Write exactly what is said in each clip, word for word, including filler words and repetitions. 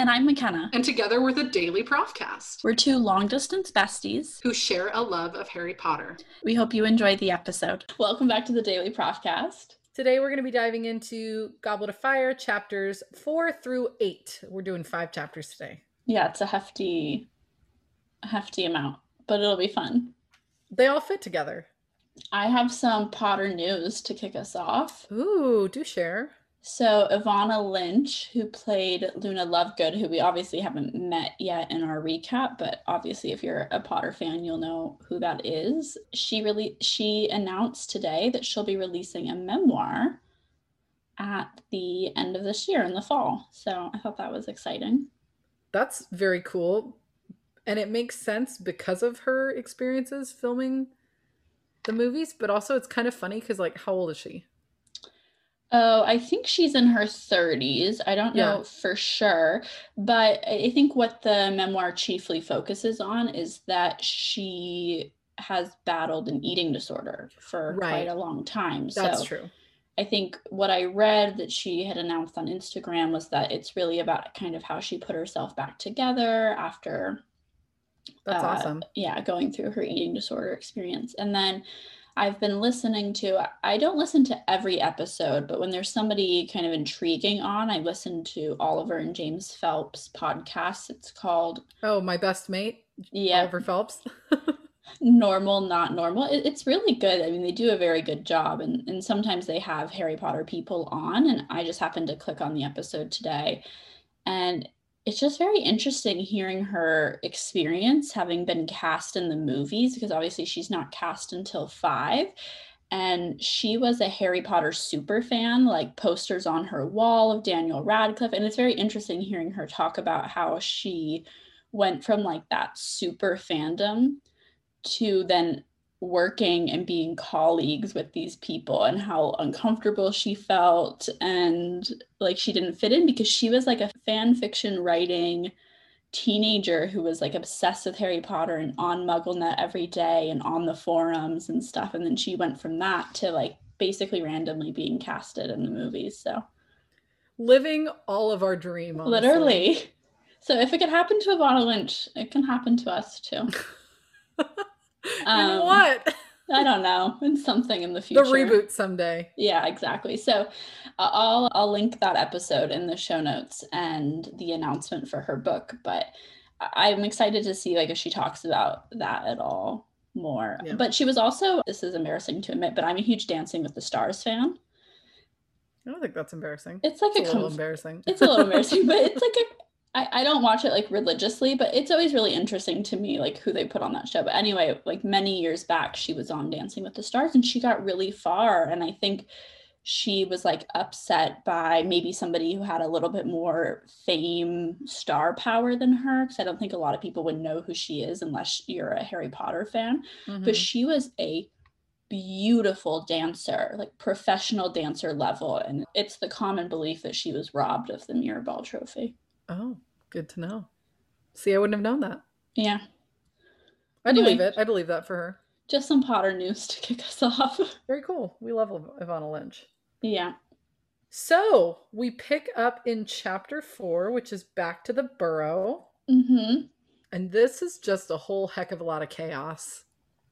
And I'm McKenna. And together we're the Daily Profcast. We're two long-distance besties who share a love of Harry Potter. We hope you enjoy the episode. Welcome back to the Daily Profcast. Today we're going to be diving into Goblet of Fire, chapters four through eight. We're doing five chapters today. Yeah, it's a hefty, a hefty amount, but it'll be fun. They all fit together. I have some Potter news to kick us off. Ooh, do share. So Evanna Lynch, who played Luna Lovegood, who we obviously haven't met yet in our recap, but obviously if you're a Potter fan, you'll know who that is. She really she announced today that she'll be releasing a memoir at the end of this year in the fall. So I thought that was exciting. That's very cool. And it makes sense because of her experiences filming the movies, but also it's kind of funny because, like, how old is she? Oh, I think she's in her thirties. I don't know Yeah. for sure, but I think what the memoir chiefly focuses on is that she has battled an eating disorder for Right. quite a long time. That's so true. I think what I read that she had announced on Instagram was that it's really about kind of how she put herself back together after That's uh, awesome. yeah, going through her eating disorder experience. And then I've been listening to, I don't listen to every episode, but when there's somebody kind of intriguing on, I listen to Oliver and James Phelps podcast. It's called, Oh, My Best Mate, yeah, Oliver Phelps. Normal, Not Normal. It, it's really good. I mean, they do a very good job. And, and sometimes they have Harry Potter people on, and I just happened to click on the episode today. And it's just very interesting hearing her experience having been cast in the movies, because obviously she's not cast until five. And she was a Harry Potter super fan, like posters on her wall of Daniel Radcliffe. And it's very interesting hearing her talk about how she went from like that super fandom to then working and being colleagues with these people, and how uncomfortable she felt and like she didn't fit in, because she was like a fan fiction writing teenager who was like obsessed with Harry Potter and on MuggleNet every day and on the forums and stuff. And then she went from that to like basically randomly being casted in the movies. So Living all of our dream, honestly. literally. So if it could happen to Evanna Lynch, it can happen to us too. In Um, what? I don't know. It's something in the future. The reboot someday. Yeah, exactly. So uh, I'll I'll link that episode in the show notes and the announcement for her book. But I- I'm excited to see like if she talks about that at all more. Yeah. But she was also, this is embarrassing to admit, but I'm a huge Dancing with the Stars fan. I don't think that's embarrassing. It's like It's a, a little comf- embarrassing. It's a little embarrassing, but it's like a I, I don't watch it like religiously, but it's always really interesting to me like who they put on that show. But anyway, like many years back, she was on Dancing with the Stars and she got really far. And I think she was like upset by maybe somebody who had a little bit more fame, star power than her, because I don't think a lot of people would know who she is unless you're a Harry Potter fan. Mhm. But she was a beautiful dancer, like professional dancer level. And it's the common belief that she was robbed of the Mirabelle trophy. Oh, good to know. See, I wouldn't have known that. Yeah. I Anyway. believe it. I believe that for her. Just some Potter news to kick us off. Very cool. We love Ev- Evanna Lynch. Yeah. So we pick up in chapter four, which is back to the Burrow. Mm-hmm. And this is just a whole heck of a lot of chaos.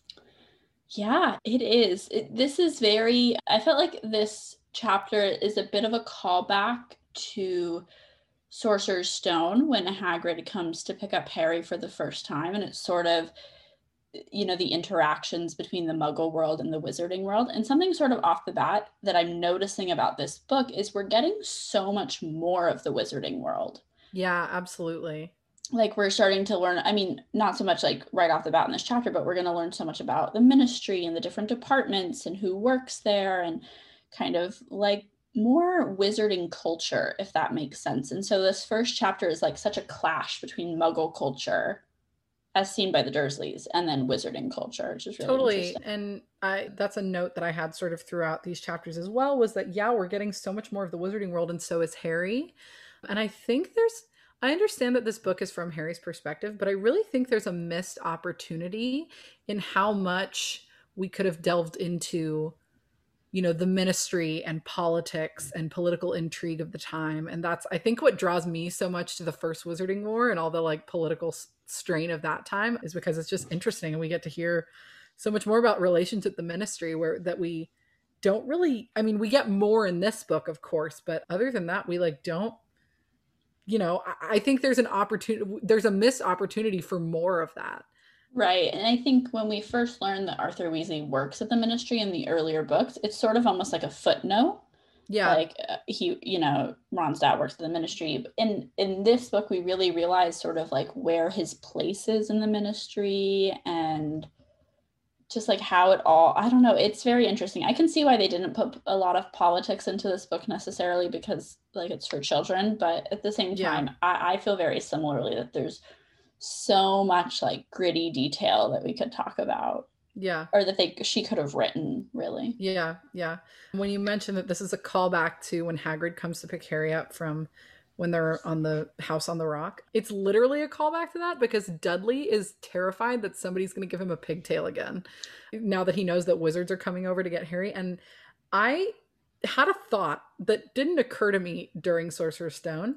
Yeah, it is. It, this is very, I felt like this chapter is a bit of a callback to Sorcerer's Stone when Hagrid comes to pick up Harry for the first time. And it's sort of, you know, the interactions between the Muggle world and the Wizarding world. And something sort of off the bat that I'm noticing about this book is we're getting so much more of the Wizarding world. Yeah, absolutely. Like we're starting to learn, I mean, not so much like right off the bat in this chapter, but we're going to learn so much about the ministry and the different departments and who works there and kind of like more wizarding culture, if that makes sense. And so this first chapter is like such a clash between Muggle culture as seen by the Dursleys and then wizarding culture, which is really Totally. interesting. And I that's a note that I had sort of throughout these chapters as well, was that, yeah, we're getting so much more of the wizarding world, and so is Harry. And I think there's, I understand that this book is from Harry's perspective, but I really think there's a missed opportunity in how much we could have delved into you know, the ministry and politics and political intrigue of the time. And that's, I think, what draws me so much to the first Wizarding War and all the like political s- strain of that time, is because it's just interesting. And we get to hear so much more about relations with the ministry, where that we don't really, I mean, we get more in this book, of course, but other than that, we like don't, you know, I, I think there's an opportunity, there's a missed opportunity for more of that. Right. And I think when we first learn that Arthur Weasley works at the ministry in the earlier books, it's sort of almost like a footnote. Yeah. Like uh, he, you know, Ron's dad works at the ministry. In in this book, we really realize sort of like where his place is in the ministry and just like how it all, I don't know, it's very interesting. I can see why they didn't put a lot of politics into this book necessarily, because like it's for children, but at the same time, yeah. I, I feel very similarly that there's so much like gritty detail that we could talk about. Yeah. Or that they she could have written, really. Yeah, yeah. When you mentioned that this is a callback to when Hagrid comes to pick Harry up from when they're on the house on the rock, it's literally a callback to that, because Dudley is terrified that somebody's going to give him a pigtail again now that he knows that wizards are coming over to get Harry. And I had a thought that didn't occur to me during Sorcerer's Stone.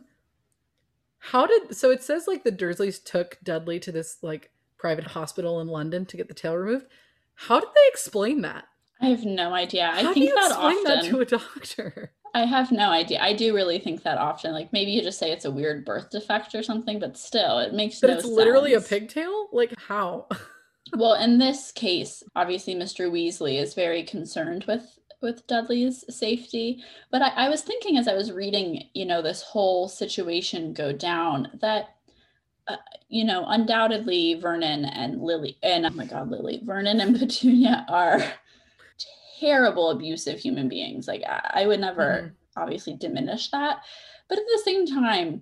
How did, so it says like the Dursleys took Dudley to this like private hospital in London to get the tail removed. How did they explain that? I have no idea. I How think do you that explain often that to a doctor? I have no idea. I do really think that often. Like maybe you just say it's a weird birth defect or something, but still, it makes but no it's sense. Literally a pigtail? Like how? Well, in this case, obviously Mister Weasley is very concerned with with Dudley's safety. But I, I was thinking as I was reading, you know, this whole situation go down, that, uh, you know, undoubtedly Vernon and Lily, and oh my God, Lily, Vernon and Petunia are terrible, abusive human beings. Like I, I would never mm-hmm. obviously diminish that. But at the same time,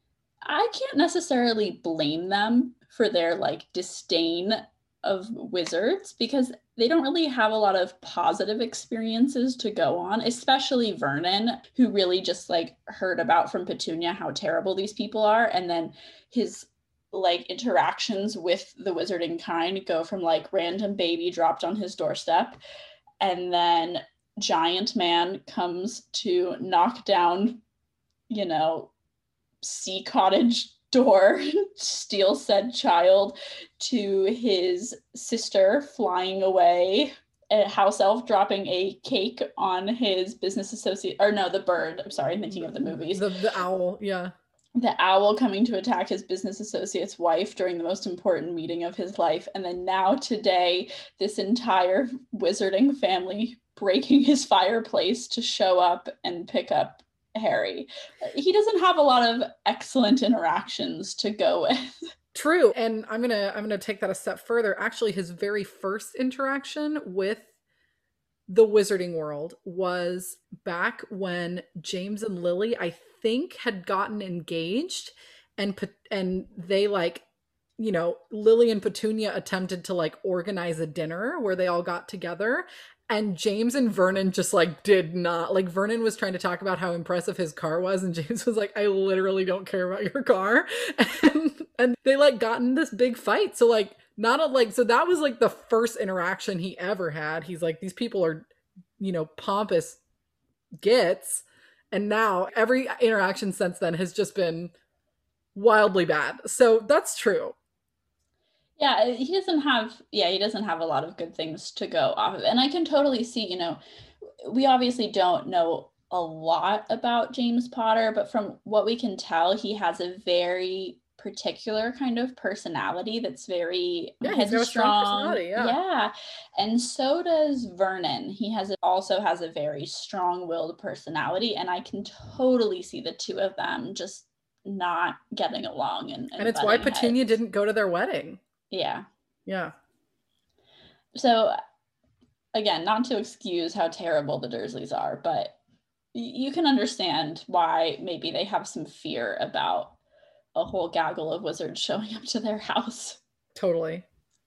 I can't necessarily blame them for their like disdain of wizards, because they don't really have a lot of positive experiences to go on, especially Vernon, who really just like heard about from Petunia how terrible these people are. And then his like interactions with the wizarding kind go from like random baby dropped on his doorstep, and then giant man comes to knock down, you know, sea cottage door, steal said child, to his sister flying away, a house elf dropping a cake on his business associate, or no, the bird, I'm sorry, I'm thinking of the movies. The, the owl, yeah. The owl coming to attack his business associate's wife during the most important meeting of his life. And then now today, this entire wizarding family breaking his fireplace to show up and pick up Harry. He doesn't have a lot of excellent interactions to go with. True. And I'm gonna I'm gonna take that a step further. Actually, his very first interaction with the wizarding world was back when James and Lily, I think, had gotten engaged, and and they like, you know, Lily and Petunia attempted to like organize a dinner where they all got together. And James and Vernon just like did not, like Vernon was trying to talk about how impressive his car was, and James was like, I literally don't care about your car. And, and they like got in this big fight. So like, not a, like, so that was like the first interaction he ever had. He's like, these people are, you know, pompous gits. And now every interaction since then has just been wildly bad. So that's true. Yeah, he doesn't have, yeah, he doesn't have a lot of good things to go off of. And I can totally see, you know, we obviously don't know a lot about James Potter, but from what we can tell, he has a very particular kind of personality that's very yeah, he's got a strong personality, yeah. yeah. And so does Vernon. He has also has a very strong-willed personality, and I can totally see the two of them just not getting along. And, and, and it's why Petunia heads. didn't go to their wedding. Yeah. Yeah. So, again, not to excuse how terrible the Dursleys are, but you can understand why maybe they have some fear about a whole gaggle of wizards showing up to their house. Totally.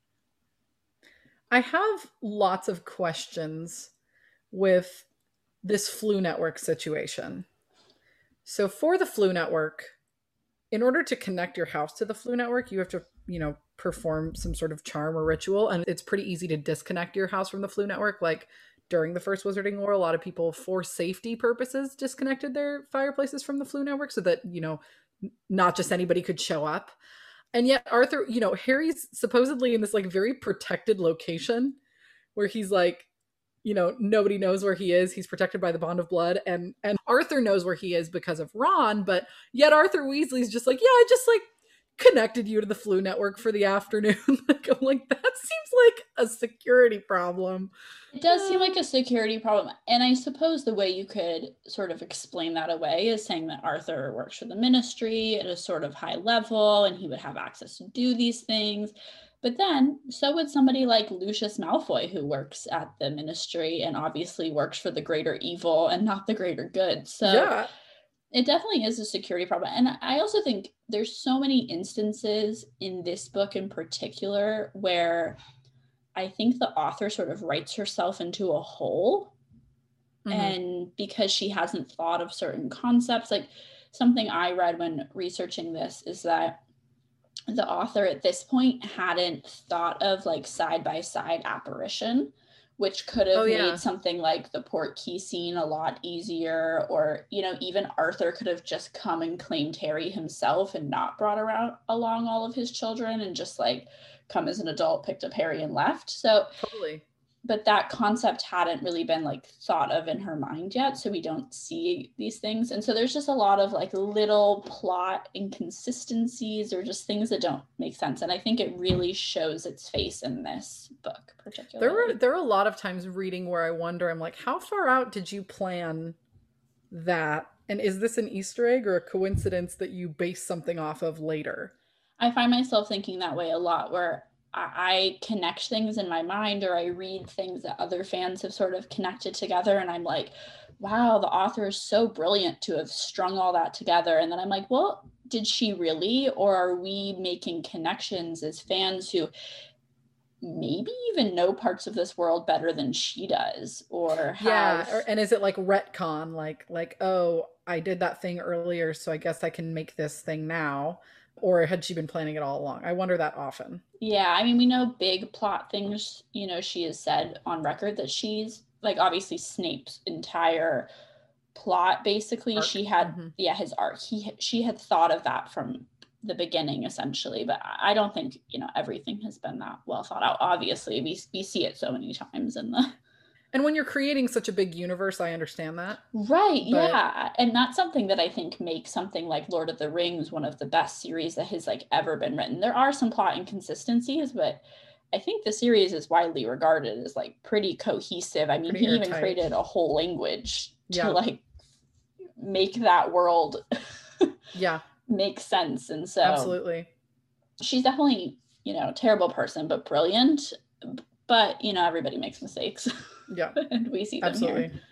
I have lots of questions with this Floo network situation. So for the Floo network, in order to connect your house to the Floo network, you have to, you know, perform some sort of charm or ritual. And it's pretty easy to disconnect your house from the Floo network. Like, during the first Wizarding War, a lot of people, for safety purposes, disconnected their fireplaces from the Floo network so that, you know, not just anybody could show up. And yet Arthur, you know, Harry's supposedly in this like very protected location where he's like, you know, nobody knows where he is. He's protected by the bond of blood. And and Arthur knows where he is because of Ron, but yet Arthur Weasley's just like, yeah, I just like connected you to the Floo network for the afternoon. Like, I'm like, that seems like a security problem. It does seem like a security problem. And I suppose the way you could sort of explain that away is saying that Arthur works for the Ministry at a sort of high level and he would have access to do these things. But then so would somebody like Lucius Malfoy, who works at the Ministry and obviously works for the greater evil and not the greater good. So yeah. It definitely is a security problem. And I also think there's so many instances in this book in particular where I think the author sort of writes herself into a hole. Mm-hmm. And because she hasn't thought of certain concepts, like something I read when researching this is that the author at this point hadn't thought of like side-by-side apparition, which could have oh, yeah. made something like the Portkey scene a lot easier, or, you know, even Arthur could have just come and claimed Harry himself and not brought around along all of his children and just like come as an adult, picked up Harry and left. So totally. But that concept hadn't really been like thought of in her mind yet, so we don't see these things. And so there's just a lot of like little plot inconsistencies or just things that don't make sense. And I think it really shows its face in this book particularly. There were there are a lot of times reading where I wonder, I'm like, how far out did you plan that? And is this an Easter egg or a coincidence that you base something off of later? I find myself thinking that way a lot, where I connect things in my mind or I read things that other fans have sort of connected together. And I'm like, wow, the author is so brilliant to have strung all that together. And then I'm like, well, did she really? Or are we making connections as fans who maybe even know parts of this world better than she does? Or have... Yeah. Or, and is it like retcon? Like, like, oh, I did that thing earlier, so I guess I can make this thing now. Or had she been planning it all along? I wonder that often. Yeah, I mean, we know big plot things, you know, she has said on record that she's, like, obviously Snape's entire plot, basically, arc. she had, mm-hmm. yeah, his arc. He, she had thought of that from the beginning, essentially, but I don't think, you know, everything has been that well thought out. Obviously, we, we see it so many times in the... And when you're creating such a big universe, I understand that. Right, but... yeah. And that's something that I think makes something like Lord of the Rings one of the best series that has like ever been written. There are some plot inconsistencies, but I think the series is widely regarded as like pretty cohesive. I mean, pretty he airtight. Even created a whole language to yeah. like make that world yeah. make sense. And so absolutely. She's definitely, you know, a terrible person, but brilliant. But, you know, everybody makes mistakes. Yeah. And we see them absolutely. Here.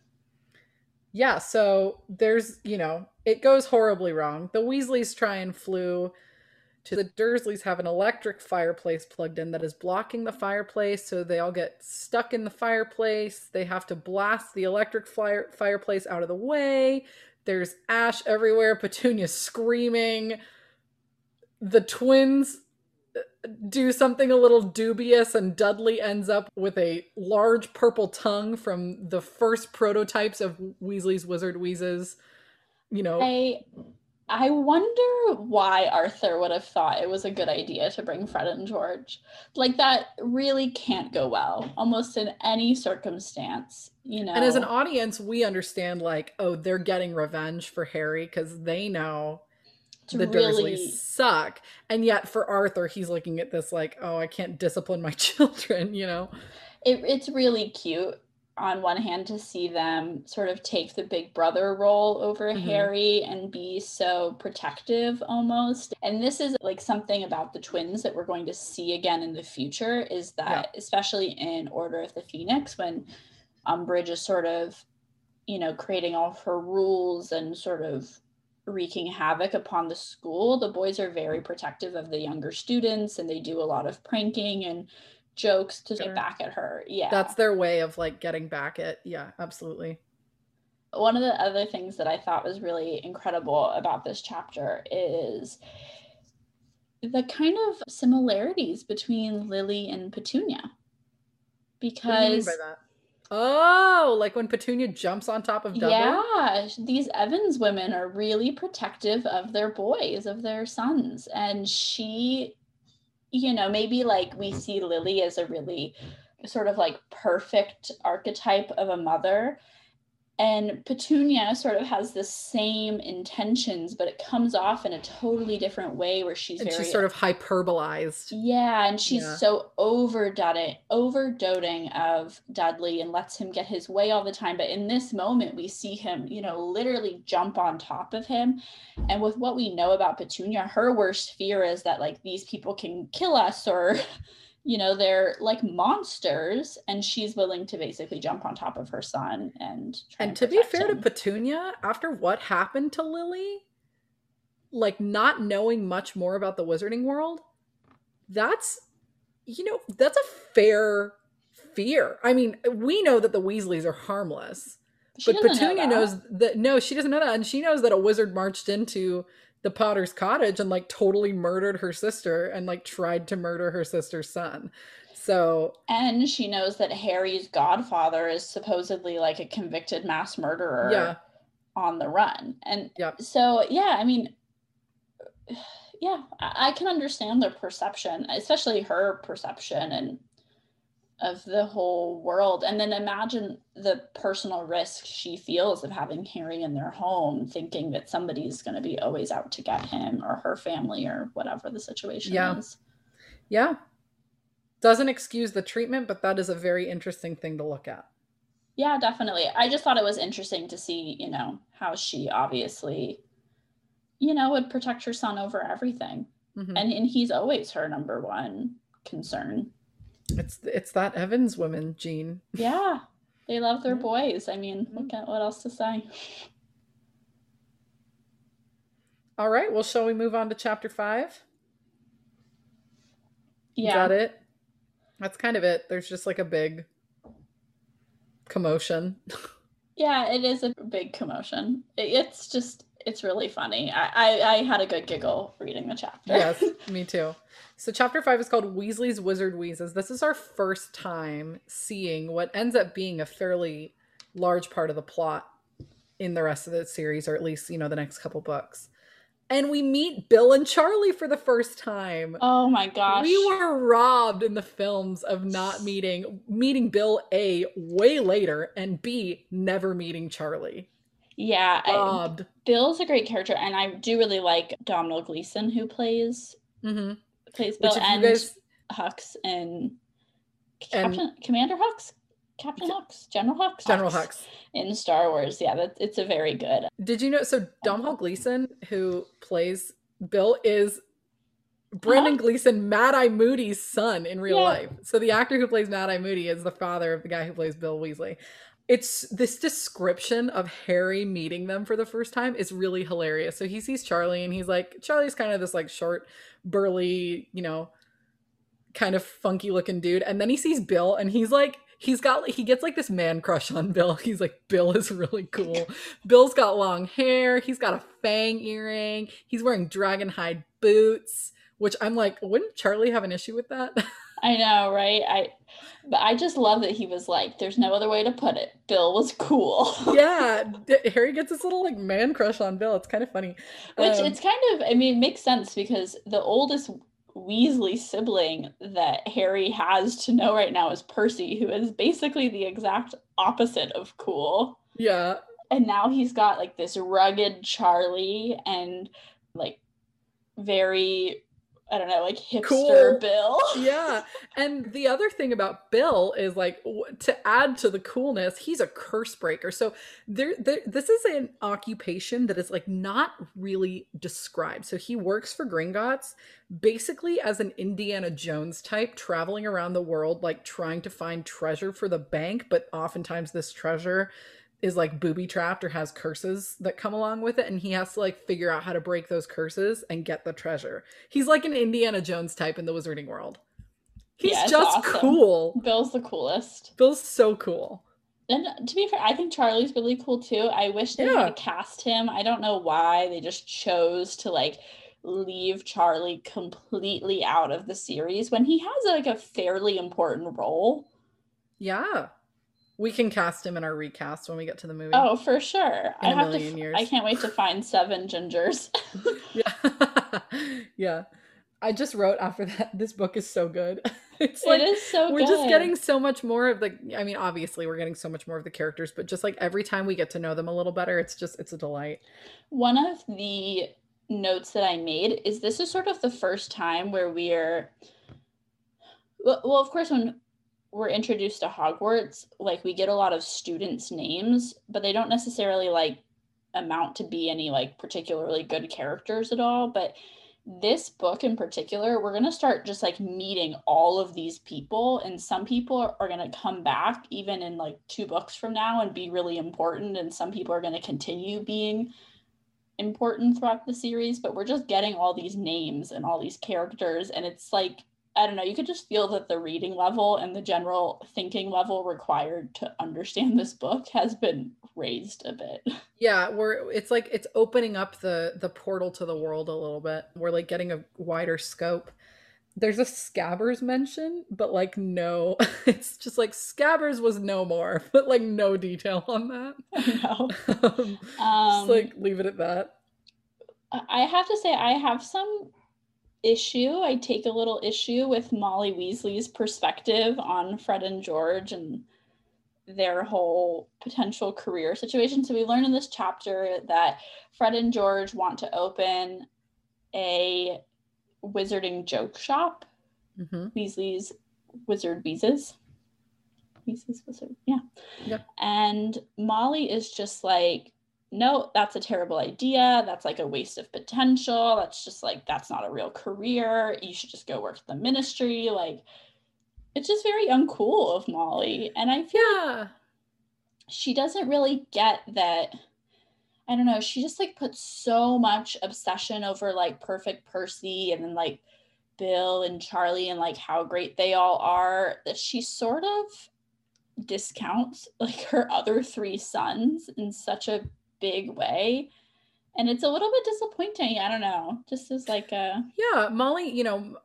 Yeah, so there's, you know, it goes horribly wrong. The Weasleys try and Floo to the Dursleys have an electric fireplace plugged in that is blocking the fireplace, so they all get stuck in the fireplace. They have to blast the electric fire fireplace out of the way. There's ash everywhere. Petunia's screaming. The twins do something a little dubious, and Dudley ends up with a large purple tongue from the first prototypes of Weasley's Wizard Wheezes. You know, I I wonder why Arthur would have thought it was a good idea to bring Fred and George. Like, that really can't go well, almost in any circumstance, you know. And as an audience, we understand, like, oh, they're getting revenge for Harry because they know the really... Dursleys suck. And yet for Arthur, he's looking at this like, oh, I can't discipline my children, you know? It, it's really cute on one hand to see them sort of take the big brother role over mm-hmm. Harry and be so protective almost. And this is like something about the twins that we're going to see again in the future, is that yeah. especially in Order of the Phoenix, when Umbridge is sort of, you know, creating all of her rules and sort of wreaking havoc upon the school, the boys are very protective of the younger students, and they do a lot of pranking and jokes to get back at her. Yeah. That's their way of like getting back at, yeah, absolutely. One of the other things that I thought was really incredible about this chapter is the kind of similarities between Lily and Petunia. Because what do you mean by that? Oh, like when Petunia jumps on top of Dudley? Yeah, these Evans women are really protective of their boys, of their sons. And she, you know, maybe like we see Lily as a really sort of like perfect archetype of a mother. And Petunia sort of has the same intentions, but it comes off in a totally different way where she's And very, she's sort of hyperbolized. yeah, and she's Yeah. so overdoting, overdoting of Dudley and lets him get his way all the time. But in this moment, we see him, you know, literally jump on top of him. And with what we know about Petunia, her worst fear is that like these people can kill us, or you know, they're like monsters, and she's willing to basically jump on top of her son and try And and to be protect fair to him. Petunia, after what happened to Lily, like not knowing much more about the wizarding world, that's, you know, that's a fair fear. I mean, we know that the Weasleys are harmless, She but doesn't know Petunia that. knows that, no, she doesn't know that. And she knows that a wizard marched into the Potter's cottage and like totally murdered her sister and like tried to murder her sister's son. So, And she knows that Harry's godfather is supposedly like a convicted mass murderer yeah. on the run. And Yep. so, yeah, I mean, yeah, I, I can understand their perception, especially her perception and of the whole world. And then imagine the personal risk she feels of having Harry in their home, thinking that somebody's going to be always out to get him or her family or whatever the situation Yeah. is. Yeah. Doesn't excuse the treatment, but that is a very interesting thing to look at. Yeah, definitely. I just thought it was interesting to see, you know, how she obviously, you know, would protect her son over everything. Mm-hmm. And, and he's always her number one concern. It's it's that Evans woman, Jean. Yeah, they love their Yeah. boys. I mean, what, can, what else to say? All right, well, shall we move on to chapter five? Yeah. Is that it? That's kind of it. There's just like a big commotion. Yeah, it is a big commotion. It, it's just, it's really funny. I, I, I had a good giggle reading the chapter. Yes, me too. So chapter five is called Weasley's Wizard Wheezes. This is our first time seeing what ends up being a fairly large part of the plot in the rest of the series, or at least, you know, the next couple books. And we meet Bill and Charlie for the first time. Oh my gosh. We were robbed in the films of not meeting, meeting Bill A way later, and B, never meeting Charlie. Yeah. Robbed. I, Bill's a great character, and I do really like Domhnall Gleeson, who plays Mm-hmm. plays Bill, Which, if and you guys, Hux and and Captain Commander Hux? Captain Hux? General Hux? General Hux. Hux. In Star Wars. Yeah, that, it's a very good. Did you know? So Domhnall Gleeson, who plays Bill, is Brendan Huh? Gleeson, Mad Eye Moody's son in real Yeah. life. So the actor who plays Mad Eye Moody is the father of the guy who plays Bill Weasley. It's this description of Harry meeting them for the first time is really hilarious. So he sees Charlie and he's like, Charlie's kind of this like short, burly, you know, kind of funky looking dude. And then he sees Bill and he's like, he's got, he gets like this man crush on Bill. He's like, Bill is really cool. Bill's got long hair. He's got a fang earring. He's wearing dragon hide boots, which I'm like, wouldn't Charlie have an issue with that? I know, right? I but I just love that he was like, there's no other way to put it. Bill was cool. Yeah, Harry gets this little like man crush on Bill. It's kind of funny. Which Um, it's kind of, I mean, it makes sense because the oldest Weasley sibling that Harry has to know right now is Percy, who is basically the exact opposite of cool. yeah. And now he's got like this rugged Charlie and like very, I don't know, like hipster Cool. Bill. Yeah. And the other thing about Bill is like, w- to add to the coolness, he's a curse breaker. So there, there this is an occupation that is like not really described. So he works for Gringotts basically as an Indiana Jones type, traveling around the world, like trying to find treasure for the bank. But oftentimes this treasure is like booby trapped or has curses that come along with it, and he has to like figure out how to break those curses and get the treasure. He's like an Indiana Jones type in the wizarding world. He's Yeah, it's just awesome. cool. Bill's the coolest. Bill's so cool. And to be fair, I think Charlie's really cool too. I wish they Yeah. had cast him. I don't know why they just chose to like leave Charlie completely out of the series when he has like a fairly important role. Yeah. We can cast him in our recast when we get to the movie. Oh, for sure. In I a have to. million f- years. I can't wait to find seven gingers. Yeah. Yeah. I just wrote after that, this book is so good. It's It like is so we're just good. getting so much more of the I mean, obviously we're getting so much more of the characters, but just like every time we get to know them a little better, it's just it's a delight. One of the notes that I made is this is sort of the first time where we're well, well, of course, when we're introduced to Hogwarts, like we get a lot of students' names, but they don't necessarily like amount to be any like particularly good characters at all. But this book in particular, we're going to start just like meeting all of these people, and some people are going to come back even in like two books from now and be really important, and some people are going to continue being important throughout the series. But we're just getting all these names and all these characters, and it's like, I don't know, you could just feel that the reading level and the general thinking level required to understand this book has been raised a bit. Yeah, we're it's like it's opening up the the portal to the world a little bit. We're like getting a wider scope. There's a Scabbers mention, but like no, it's just like Scabbers was no more, but like no detail on that. I know. um, Um, just like leave it at that. I have to say, I have some issue. I take a little issue with Molly Weasley's perspective on Fred and George and their whole potential career situation. So we learn in this chapter that Fred and George want to open a wizarding joke shop. Mm-hmm. Weasley's Wizard Beezes. Weasley's Wizard, yeah. Yep. And Molly is just like, no, that's a terrible idea. That's like a waste of potential. That's just like, that's not a real career. You should just go work at the ministry. Like, it's just very uncool of Molly. And I feel Yeah. like she doesn't really get that. I don't know. She just like puts so much obsession over like Perfect Percy and then like Bill and Charlie and like how great they all are that she sort of discounts like her other three sons in such a big way, and it's a little bit disappointing. I don't know, just as like a Yeah, Molly, you know,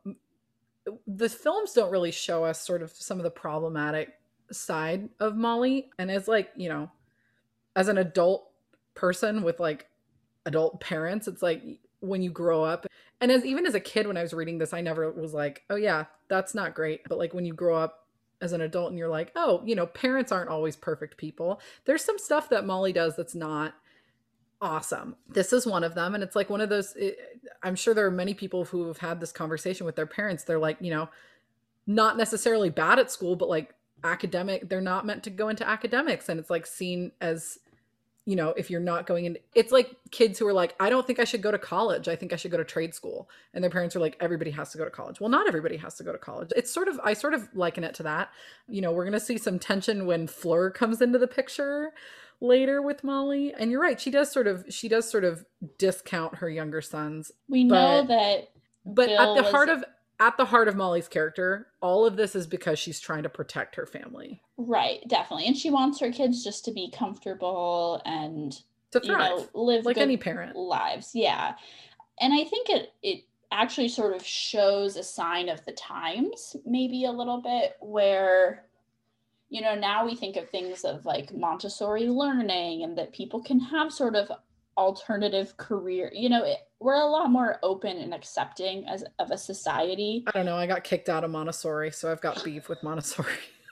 the films don't really show us sort of some of the problematic side of Molly, and as like, you know, as an adult person with like adult parents, it's like when you grow up, and as even as a kid when I was reading this, I never was like, oh yeah, that's not great, but like when you grow up as an adult and you're like, oh, you know, parents aren't always perfect people. There's some stuff that Molly does that's not awesome. This is one of them. And it's like one of those, it, I'm sure there are many people who have had this conversation with their parents. They're like, you know, not necessarily bad at school, but like academic, they're not meant to go into academics. And it's like seen as, you know, if you're not going in, it's like kids who are like, I don't think I should go to college. I think I should go to trade school. And their parents are like, everybody has to go to college. Well, not everybody has to go to college. It's sort of, I sort of liken it to that. You know, we're going to see some tension when Fleur comes into the picture later with Molly. And you're right. She does sort of, she does sort of discount her younger sons. we but, know that But Bill at the was- heart of, at the heart of Molly's character, all of this is because she's trying to protect her family. Right, definitely. And she wants her kids just to be comfortable and To you know thrive, live like good any parent. lives. Yeah. And I think it it actually sort of shows a sign of the times, maybe a little bit, where you know now we think of things of like Montessori learning and that people can have sort of alternative career. You know, it, we're a lot more open and accepting as of a society. I don't know. I got kicked out of Montessori, so I've got beef with Montessori.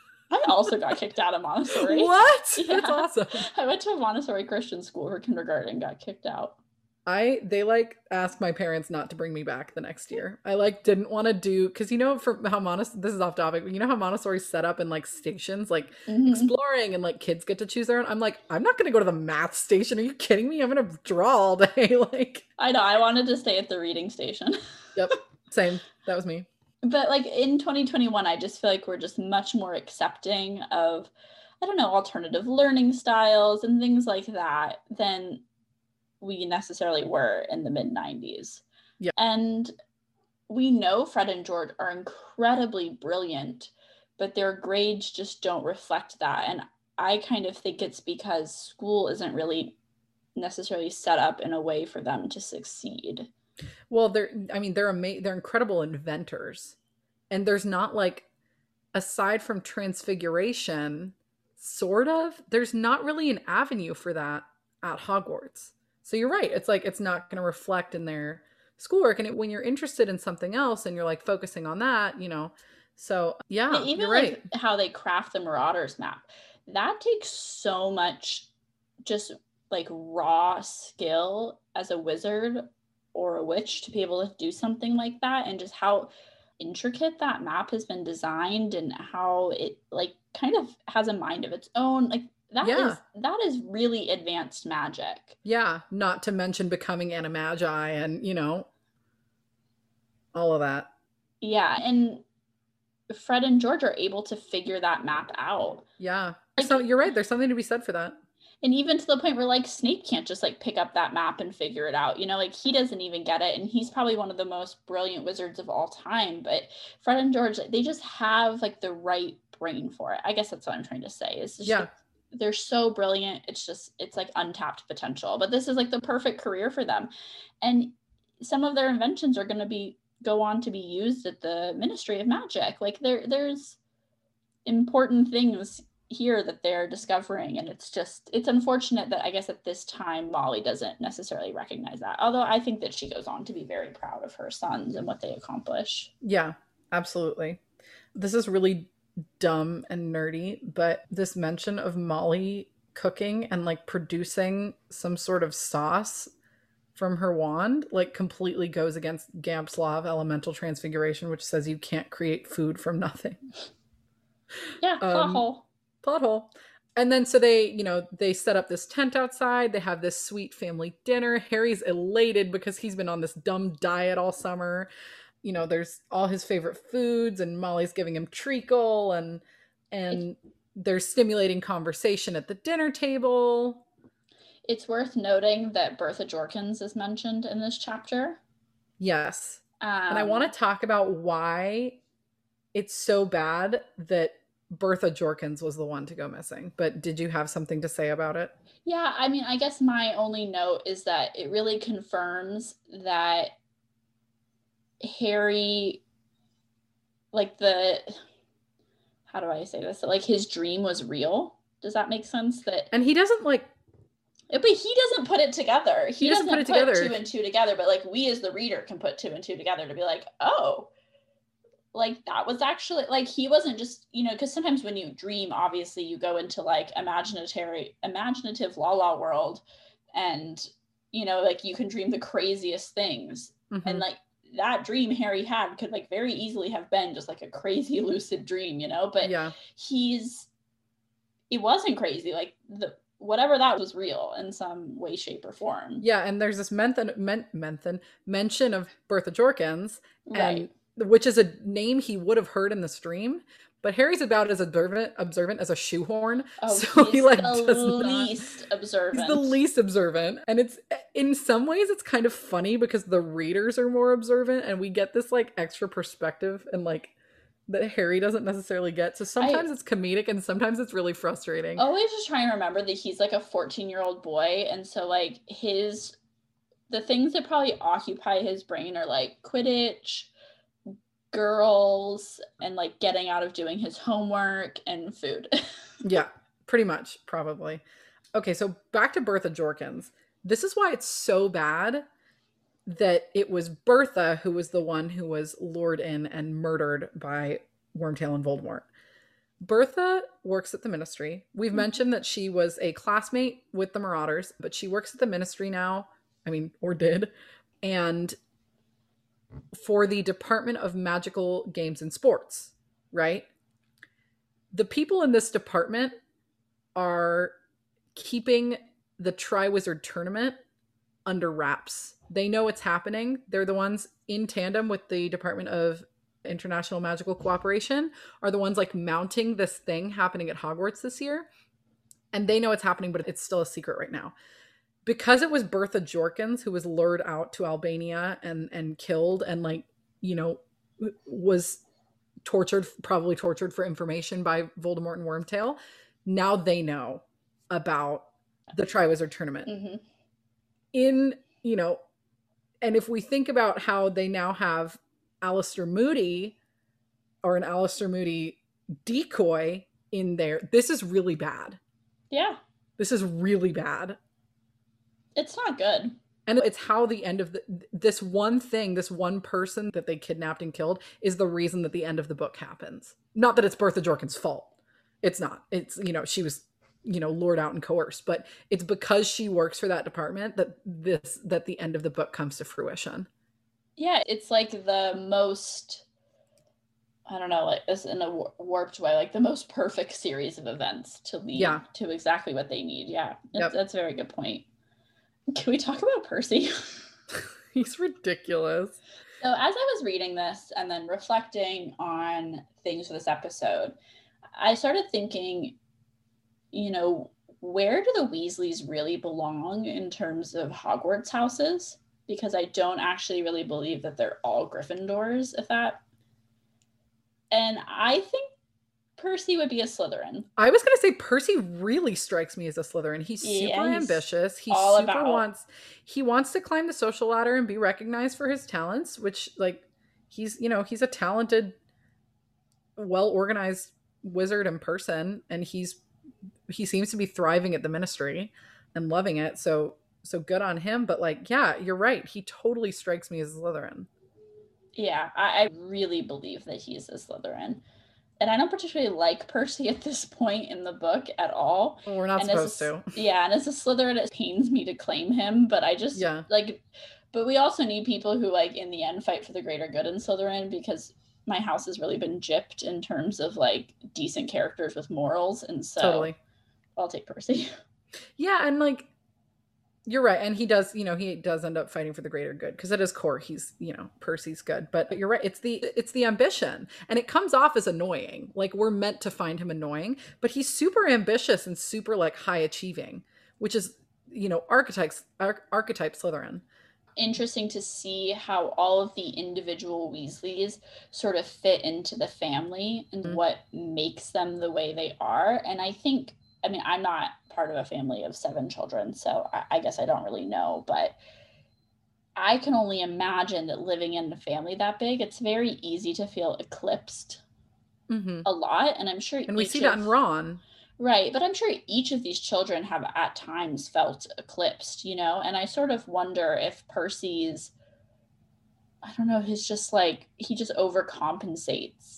I also got kicked out of Montessori. What? Yeah. That's awesome. I went to a Montessori Christian school for kindergarten and got kicked out. I they like asked my parents not to bring me back the next year. I like didn't want to do because you know from how Montessori, this is off topic, but you know how Montessori's set up in like stations, like Mhm. exploring and like kids get to choose their own. I'm like, I'm not gonna go to the math station. Are you kidding me? I'm gonna draw all day. Like, I know, I wanted to stay at the reading station. yep, same. That was me. But like in twenty twenty-one, I just feel like we're just much more accepting of, I don't know, alternative learning styles and things like that than we necessarily were in the mid nineties. Yeah. And we know Fred and George are incredibly brilliant, but their grades just don't reflect that. And I kind of think it's because school isn't really necessarily set up in a way for them to succeed. Well, they're I mean, they're ama- they're incredible inventors. And there's not like aside from Transfiguration, sort of. There's not really an avenue for that at Hogwarts. So you're right. It's like, it's not going to reflect in their schoolwork. And it, when you're interested in something else and you're like focusing on that, you know, so yeah, even you're like right. how they craft the Marauders map, that takes so much just like raw skill as a wizard or a witch to be able to do something like that, and just how intricate that map has been designed and how it like kind of has a mind of its own. Like that Yeah. is that is really advanced magic. Yeah, not to mention becoming animagi and, you know, all of that. Yeah, and Fred and George are able to figure that map out. Yeah. Like, so you're right. There's something to be said for that. And even to the point where like Snape can't just like pick up that map and figure it out. You know, like he doesn't even get it. And he's probably one of the most brilliant wizards of all time. But Fred and George, they just have like the right brain for it. I guess that's what I'm trying to say. Is just, Yeah. like, they're so brilliant. It's just, it's like untapped potential. But this is like the perfect career for them. And some of their inventions are going to be go on to be used at the Ministry of Magic. Like there, there's important things here that they're discovering, and it's just it's unfortunate that I guess at this time Molly doesn't necessarily recognize that, although I think that she goes on to be very proud of her sons and what they accomplish. Yeah, absolutely. This is really dumb and nerdy, but this mention of Molly cooking and like producing some sort of sauce from her wand like completely goes against Gamp's law of elemental transfiguration, which says you can't create food from nothing. Yeah, plot um, hole. Plot hole. And then so they, you know, they set up this tent outside. They have this sweet family dinner. Harry's elated because he's been on this dumb diet all summer. You know, there's all his favorite foods, and Molly's giving him treacle, and and there's stimulating conversation at the dinner table. It's worth noting that Bertha Jorkins is mentioned in this chapter. Yes. Um, and I want to talk about why it's so bad that Bertha Jorkins was the one to go missing. But did you have something to say about it? Yeah, I mean, I guess my only note is that it really confirms that Harry, like the, how do I say this? Like his dream was real. Does that make sense? That And he doesn't like, but he doesn't put it together. He, he doesn't, doesn't put, it put together. two and two together, but like we as the reader can put two and two together to be like, oh, like that was actually like he wasn't just, you know, because sometimes when you dream, obviously you go into like imaginative imaginative la la world, and you know, like you can dream the craziest things. Mm-hmm. And like that dream Harry had could like very easily have been just like a crazy lucid dream, you know, but yeah, he's it wasn't crazy. Like the whatever that was real in some way, shape, or form. Yeah, and there's this Menthan, men, Menthan mention of Bertha Jorkins, and right. which is a name he would have heard in the stream, but Harry's about as observant observant as a shoehorn. Oh, so he's he like the does least not, observant. He's the least observant, and it's in some ways it's kind of funny because the readers are more observant, and we get this like extra perspective and like that Harry doesn't necessarily get. So sometimes I, it's comedic and sometimes it's really frustrating. Always just trying to remember that he's like a fourteen year old boy, and so like his the things that probably occupy his brain are like Quidditch, girls, and like getting out of doing his homework and food. Yeah, pretty much, probably. Okay, so back to Bertha Jorkins. This is why it's so bad that it was Bertha who was the one who was lured in and murdered by Wormtail and Voldemort. Bertha works at the Ministry. We've mm-hmm. mentioned that she was a classmate with the Marauders, but she works at the Ministry now. I mean, or did. And for the Department of Magical Games and Sports, right? The people in this department are keeping the Triwizard Tournament under wraps. They know it's happening. They're the ones in tandem with the Department of International Magical Cooperation are the ones like mounting this thing happening at Hogwarts this year. And they know it's happening, but it's still a secret right now. Because it was Bertha Jorkins who was lured out to Albania and, and killed and like, you know, was tortured, probably tortured for information by Voldemort and Wormtail. Now they know about the Triwizard Tournament. Mm-hmm. In, you know, and if we think about how they now have Alistair Moody or an Alistair Moody decoy in there. This is really bad. Yeah. This is really bad. It's not good. And it's how the end of the, this one thing, this one person that they kidnapped and killed is the reason that the end of the book happens. Not that it's Bertha Jorkins' fault. It's not. It's, you know, she was, you know, lured out and coerced, but it's because she works for that department that this, that the end of the book comes to fruition. Yeah. It's like the most, I don't know, like this in a warped way, like the most perfect series of events to lead yeah. to exactly what they need. Yeah. That's, yep. that's a very good point. Can we talk about Percy? He's ridiculous. So as I was reading this and then reflecting on things for this episode, I started thinking, you know, where do the Weasleys really belong in terms of Hogwarts houses? Because I don't actually really believe that they're all Gryffindors, if that. And I think Percy would be a Slytherin. I was going to say Percy really strikes me as a Slytherin. He's super yeah, he's ambitious. He super about... wants he wants to climb the social ladder and be recognized for his talents, which like he's, you know, he's a talented, well-organized wizard and person, and he's he seems to be thriving at the Ministry and loving it. So so good on him, but like yeah, you're right. He totally strikes me as a Slytherin. Yeah, I, I really believe that he's a Slytherin. And I don't particularly like Percy at this point in the book at all. Well, we're not and supposed a, to. Yeah, and as a Slytherin, it pains me to claim him, but I just, yeah. like, but we also need people who, like, in the end, fight for the greater good in Slytherin, because my house has really been gypped in terms of, like, decent characters with morals, and so totally. I'll take Percy. Yeah, and, like, you're right. And he does, you know, he does end up fighting for the greater good because at his core, he's, you know, Percy's good. But you're right. It's the, it's the ambition, and it comes off as annoying. Like we're meant to find him annoying, but he's super ambitious and super like high achieving, which is, you know, archetypes, ar- archetype Slytherin. Interesting to see how all of the individual Weasleys sort of fit into the family and mm-hmm. what makes them the way they are. And I think, I mean, I'm not part of a family of seven children, so I, I guess I don't really know, but I can only imagine that living in a family that big, it's very easy to feel eclipsed mm-hmm. a lot. And I'm sure, and we see that in Ron, right? But I'm sure each of these children have at times felt eclipsed, you know. And I sort of wonder if Percy's, I don't know, he's just like he just overcompensates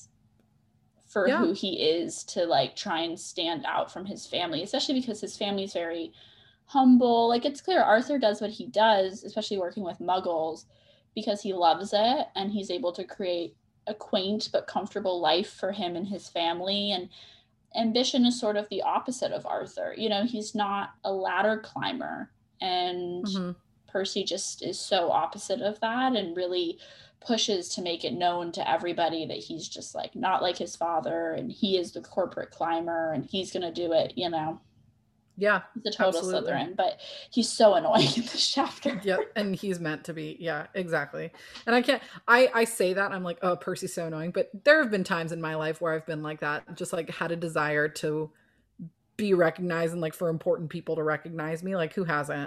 for yeah. who he is to like try and stand out from his family, especially because his family's very humble. Like it's clear Arthur does what he does, especially working with muggles, because he loves it and he's able to create a quaint but comfortable life for him and his family. And ambition is sort of the opposite of Arthur. You know, he's not a ladder climber, and mm-hmm. Percy just is so opposite of that and really pushes to make it known to everybody that he's just like not like his father and he is the corporate climber and he's gonna do it, you know. Yeah, he's a total absolutely. Slytherin, but he's so annoying in this chapter. Yeah, and he's meant to be. Yeah, exactly. And I can't I I say that I'm like, oh, Percy's so annoying, but there have been times in my life where I've been like that, just like had a desire to be recognized and like for important people to recognize me. Like who hasn't?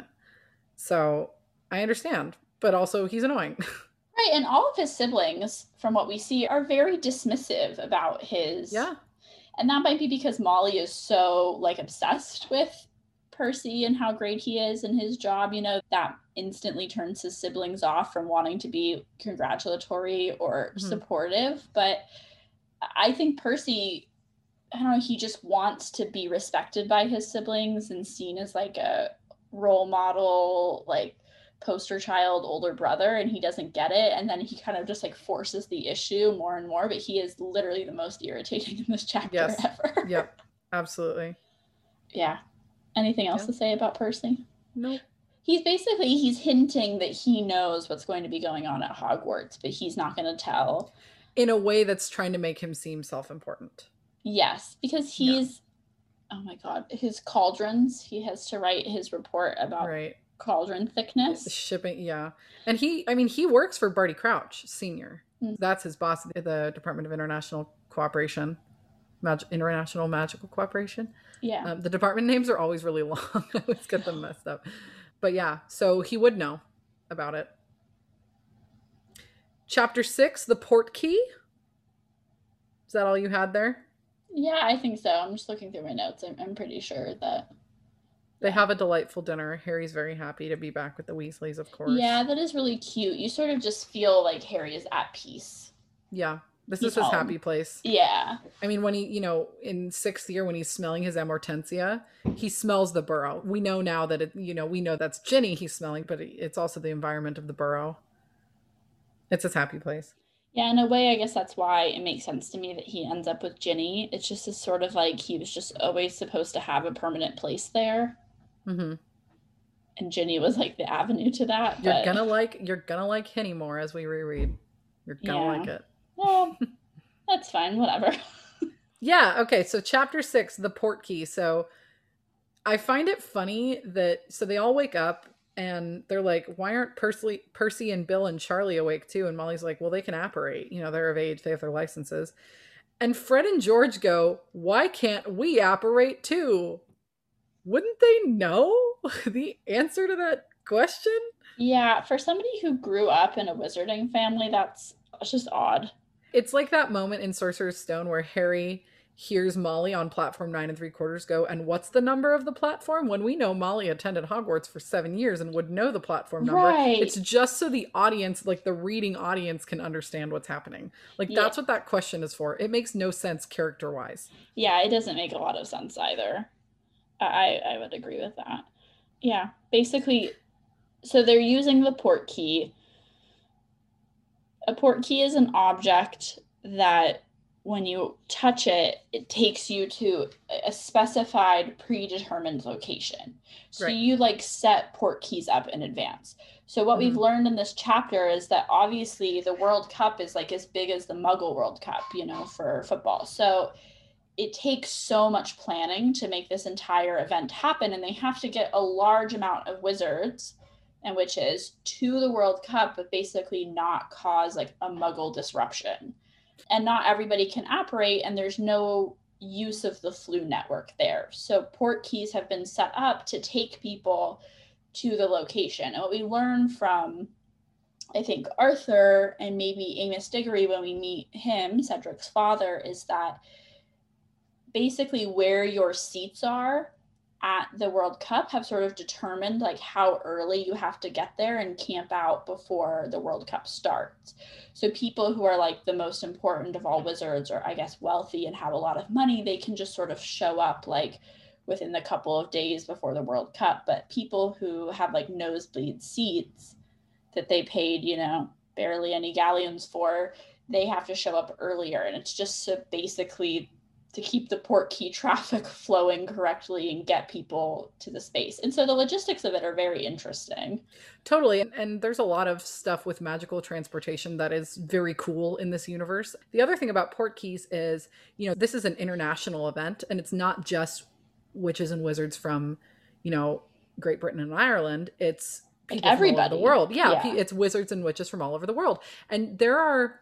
So I understand, but also he's annoying. Right, and all of his siblings, from what we see, are very dismissive about his... Yeah. And that might be because Molly is so, like, obsessed with Percy and how great he is in his job, you know, that instantly turns his siblings off from wanting to be congratulatory or mm-hmm. supportive. But I think Percy, I don't know, he just wants to be respected by his siblings and seen as, like, a role model, like, poster child older brother, and he doesn't get it, and then he kind of just like forces the issue more and more, but he is literally the most irritating in this chapter yes. ever. Yep, absolutely. Yeah. Anything else yeah. to say about Percy? Nope. He's basically he's hinting that he knows what's going to be going on at Hogwarts, but he's not going to tell in a way that's trying to make him seem self-important. Yes, because he's yeah. oh my god, his cauldrons, he has to write his report about right cauldron thickness shipping. Yeah, and he I mean he works for Barty Crouch Senior. Mm-hmm. That's his boss at the Department of International Cooperation, Mag- International Magical Cooperation. Yeah, um, the department names are always really long. I always get them messed up, but yeah, so he would know about it. Chapter six, the port key. Is that all you had there? Yeah, I think so. I'm just looking through my notes. I'm, I'm pretty sure that, They yeah. have a delightful dinner. Harry's very happy to be back with the Weasleys, of Yeah, course. that is really cute. You sort of just feel like Harry is at peace. Yeah, this He's is his home. happy place. Yeah. I mean, when he, you know, in sixth year, when he's smelling his amortensia, he smells the burrow. We know now that it, you know, we know that's Ginny he's smelling, but it's also the environment of the burrow. It's his happy place. Yeah, in a way, I guess that's why it makes sense to me that he ends up with Ginny. It's just this sort of like he was just always supposed to have a permanent place there. Mm-hmm. And Ginny was like the avenue to that. You're But gonna like you're gonna like Henny more as we reread. You're gonna yeah, like it. well, that's fine. Whatever. Yeah. Okay. So chapter six, the Portkey. So I find it funny that so they all wake up and they're like, "Why aren't Percy, Percy and Bill and Charlie awake too?" And Molly's like, "Well, they can apparate. You know, they're of age. They have their licenses." And Fred and George go, "Why can't we apparate too?" Wouldn't they know the answer to that question? Yeah, for somebody who grew up in a wizarding family, that's, that's just odd. It's like that moment in Sorcerer's Stone where Harry hears Molly on platform nine and three quarters go, and what's the number of the platform? When we know Molly attended Hogwarts for seven years and would know the platform number, Right. it's just so the audience, like the reading audience, can understand what's happening. Like Yeah. that's what that question is for. It makes no sense character wise. Yeah, it doesn't make a lot of sense either. I I would agree with that. Yeah, basically, so they're using the port key. A port key is an object that when you touch it, it takes you to a specified predetermined location. So Right. you like set port keys up in advance. So what we've Mhm. learned in this chapter is that obviously the World Cup is like as big as the Muggle World Cup, you know, for football. So it takes so much planning to make this entire event happen, and they have to get a large amount of wizards and witches to the World Cup, but basically not cause like a Muggle disruption. And not everybody can operate, and there's no use of the Floo network there. So port keys have been set up to take people to the location. And what we learn from, I think, Arthur and maybe Amos Diggory when we meet him, Cedric's father, is that basically where your seats are at the World Cup have sort of determined like how early you have to get there and camp out before the World Cup starts. So people who are like the most important of all wizards, or I guess wealthy and have a lot of money, they can just sort of show up like within the couple of days before the World Cup. But people who have like nosebleed seats that they paid, you know, barely any galleons for, they have to show up earlier. And it's just so basically to keep the port key traffic flowing correctly and get people to the space. And so the logistics of it are very interesting. Totally. And, and there's a lot of stuff with magical transportation that is very cool in this universe. The other thing about port keys is, you know, this is an international event and it's not just witches and wizards from, you know, Great Britain and Ireland. It's Like people from all over everybody. the world. Yeah, Yeah. pe- it's wizards and witches from all over the world. And there are,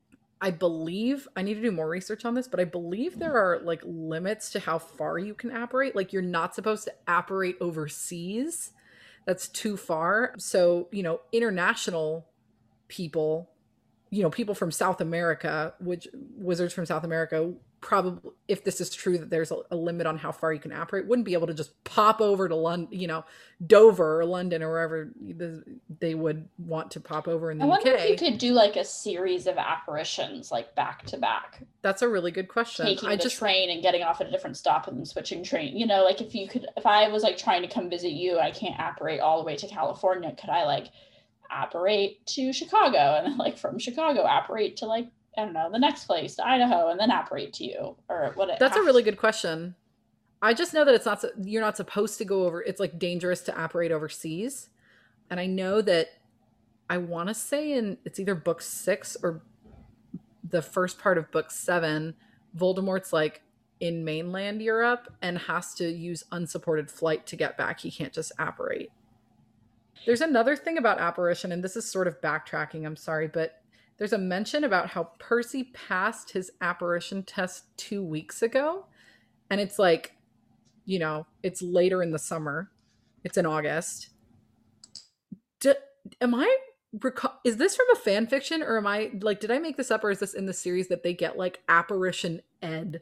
I believe, I need to do more research on this, but I believe there are like limits to how far you can apparate. Like you're not supposed to apparate overseas. That's too far. So, you know, international people, you know, people from South America, which wizards from South America, probably, if this is true that there's a, a limit on how far you can apparate, wouldn't be able to just pop over to London, you know, Dover or London or wherever they would want to pop over in the I wonder U K. if you could do like a series of apparitions like back to back. That's a really good question. Taking I the just train and getting off at a different stop and then switching train. You know, like if you could, if I was like trying to come visit you, I can't apparate all the way to California. Could I like apparate to Chicago and then like from Chicago apparate to like, I don't know, the next place to Idaho and then apparate to you, or what? That's a really good question. I just know that it's not, you're not supposed to go over, it's like dangerous to apparate overseas. And I know that I want to say in, it's either book six or the first part of book seven, Voldemort's like in mainland Europe and has to use unsupported flight to get back. He can't just apparate. There's another thing about apparition, and this is sort of backtracking, I'm sorry, but there's a mention about how Percy passed his apparition test two weeks ago. And it's like, you know, it's later in the summer. It's in August. D- am I, reco- is this from a fan fiction or am I, like, did I make this up or is this in the series that they get like apparition ed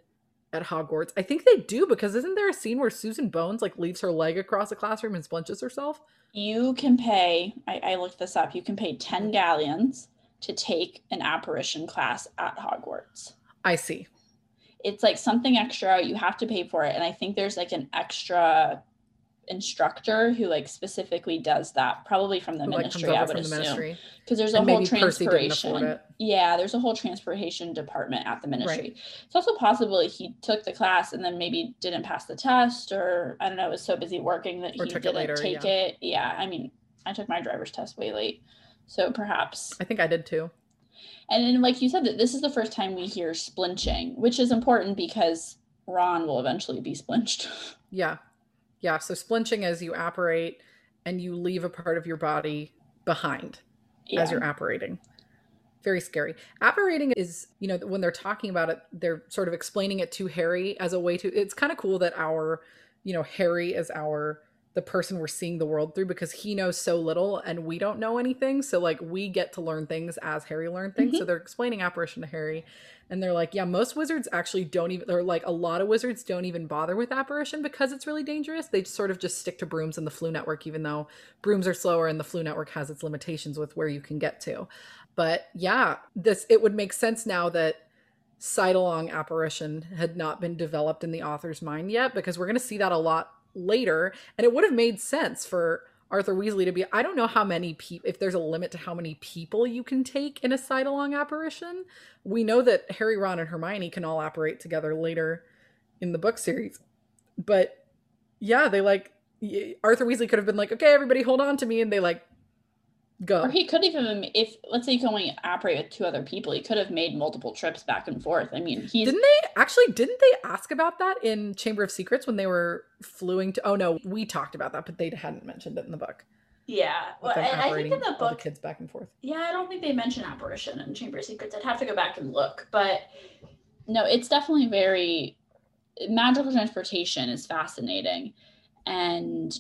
at Hogwarts. I think they do, because isn't there a scene where Susan Bones like leaves her leg across a classroom and splinters herself? You can pay, I, I looked this up, you can pay ten galleons to take an apparition class at Hogwarts. I see. It's like something extra, you have to pay for it. And I think there's like an extra instructor who like specifically does that, probably from the Who, like, comes ministry, I over would from the assume. ministry. Because there's a And whole maybe Percy didn't afford transportation. it. Yeah, there's a whole transportation department at the ministry. Right. It's also possible he took the class and then maybe didn't pass the test, or I don't know, was so busy working that Or he took it didn't later, take yeah. it. Yeah, I mean, I took my driver's test way late. So perhaps. I think I did too. And then, like you said, that this is the first time we hear splinching, which is important because Ron will eventually be splinched. Yeah. Yeah. So splinching is you apparate and you leave a part of your body behind Yeah. as you're apparating. Very scary. Apparating is, you know, when they're talking about it, they're sort of explaining it to Harry as a way to, it's kind of cool that our, you know, Harry is our, the person we're seeing the world through, because he knows so little and we don't know anything. So like we get to learn things as Harry learned things. Mhm. So they're explaining apparition to Harry, and they're like, yeah, most wizards actually don't even, or like a lot of wizards don't even bother with apparition because it's really dangerous. They sort of just stick to brooms and the Flu Network, even though brooms are slower and the Flu Network has its limitations with where you can get to. But yeah, this, it would make sense now that side-along apparition had not been developed in the author's mind yet, because we're going to see that a lot later. And it would have made sense for Arthur Weasley to be, I don't know how many people, if there's a limit to how many people you can take in a side-along apparition. We know that Harry, Ron, and Hermione can all apparate together later in the book series. But yeah, they like, Arthur Weasley could have been like, okay, everybody hold on to me. And they like, go. Or he could have even, if let's say you can only operate with two other people, he could have made multiple trips back and forth. I mean, he's Didn't they actually, didn't they ask about that in Chamber of Secrets when they were fluing to, oh no, we talked about that, but they hadn't mentioned it in the book. yeah. Well, Them and I think in apparating the all the book, kids back and forth. yeah, I don't think they mention apparition in Chamber of Secrets. I'd have to go back and look, but no, it's definitely very, magical transportation is fascinating, and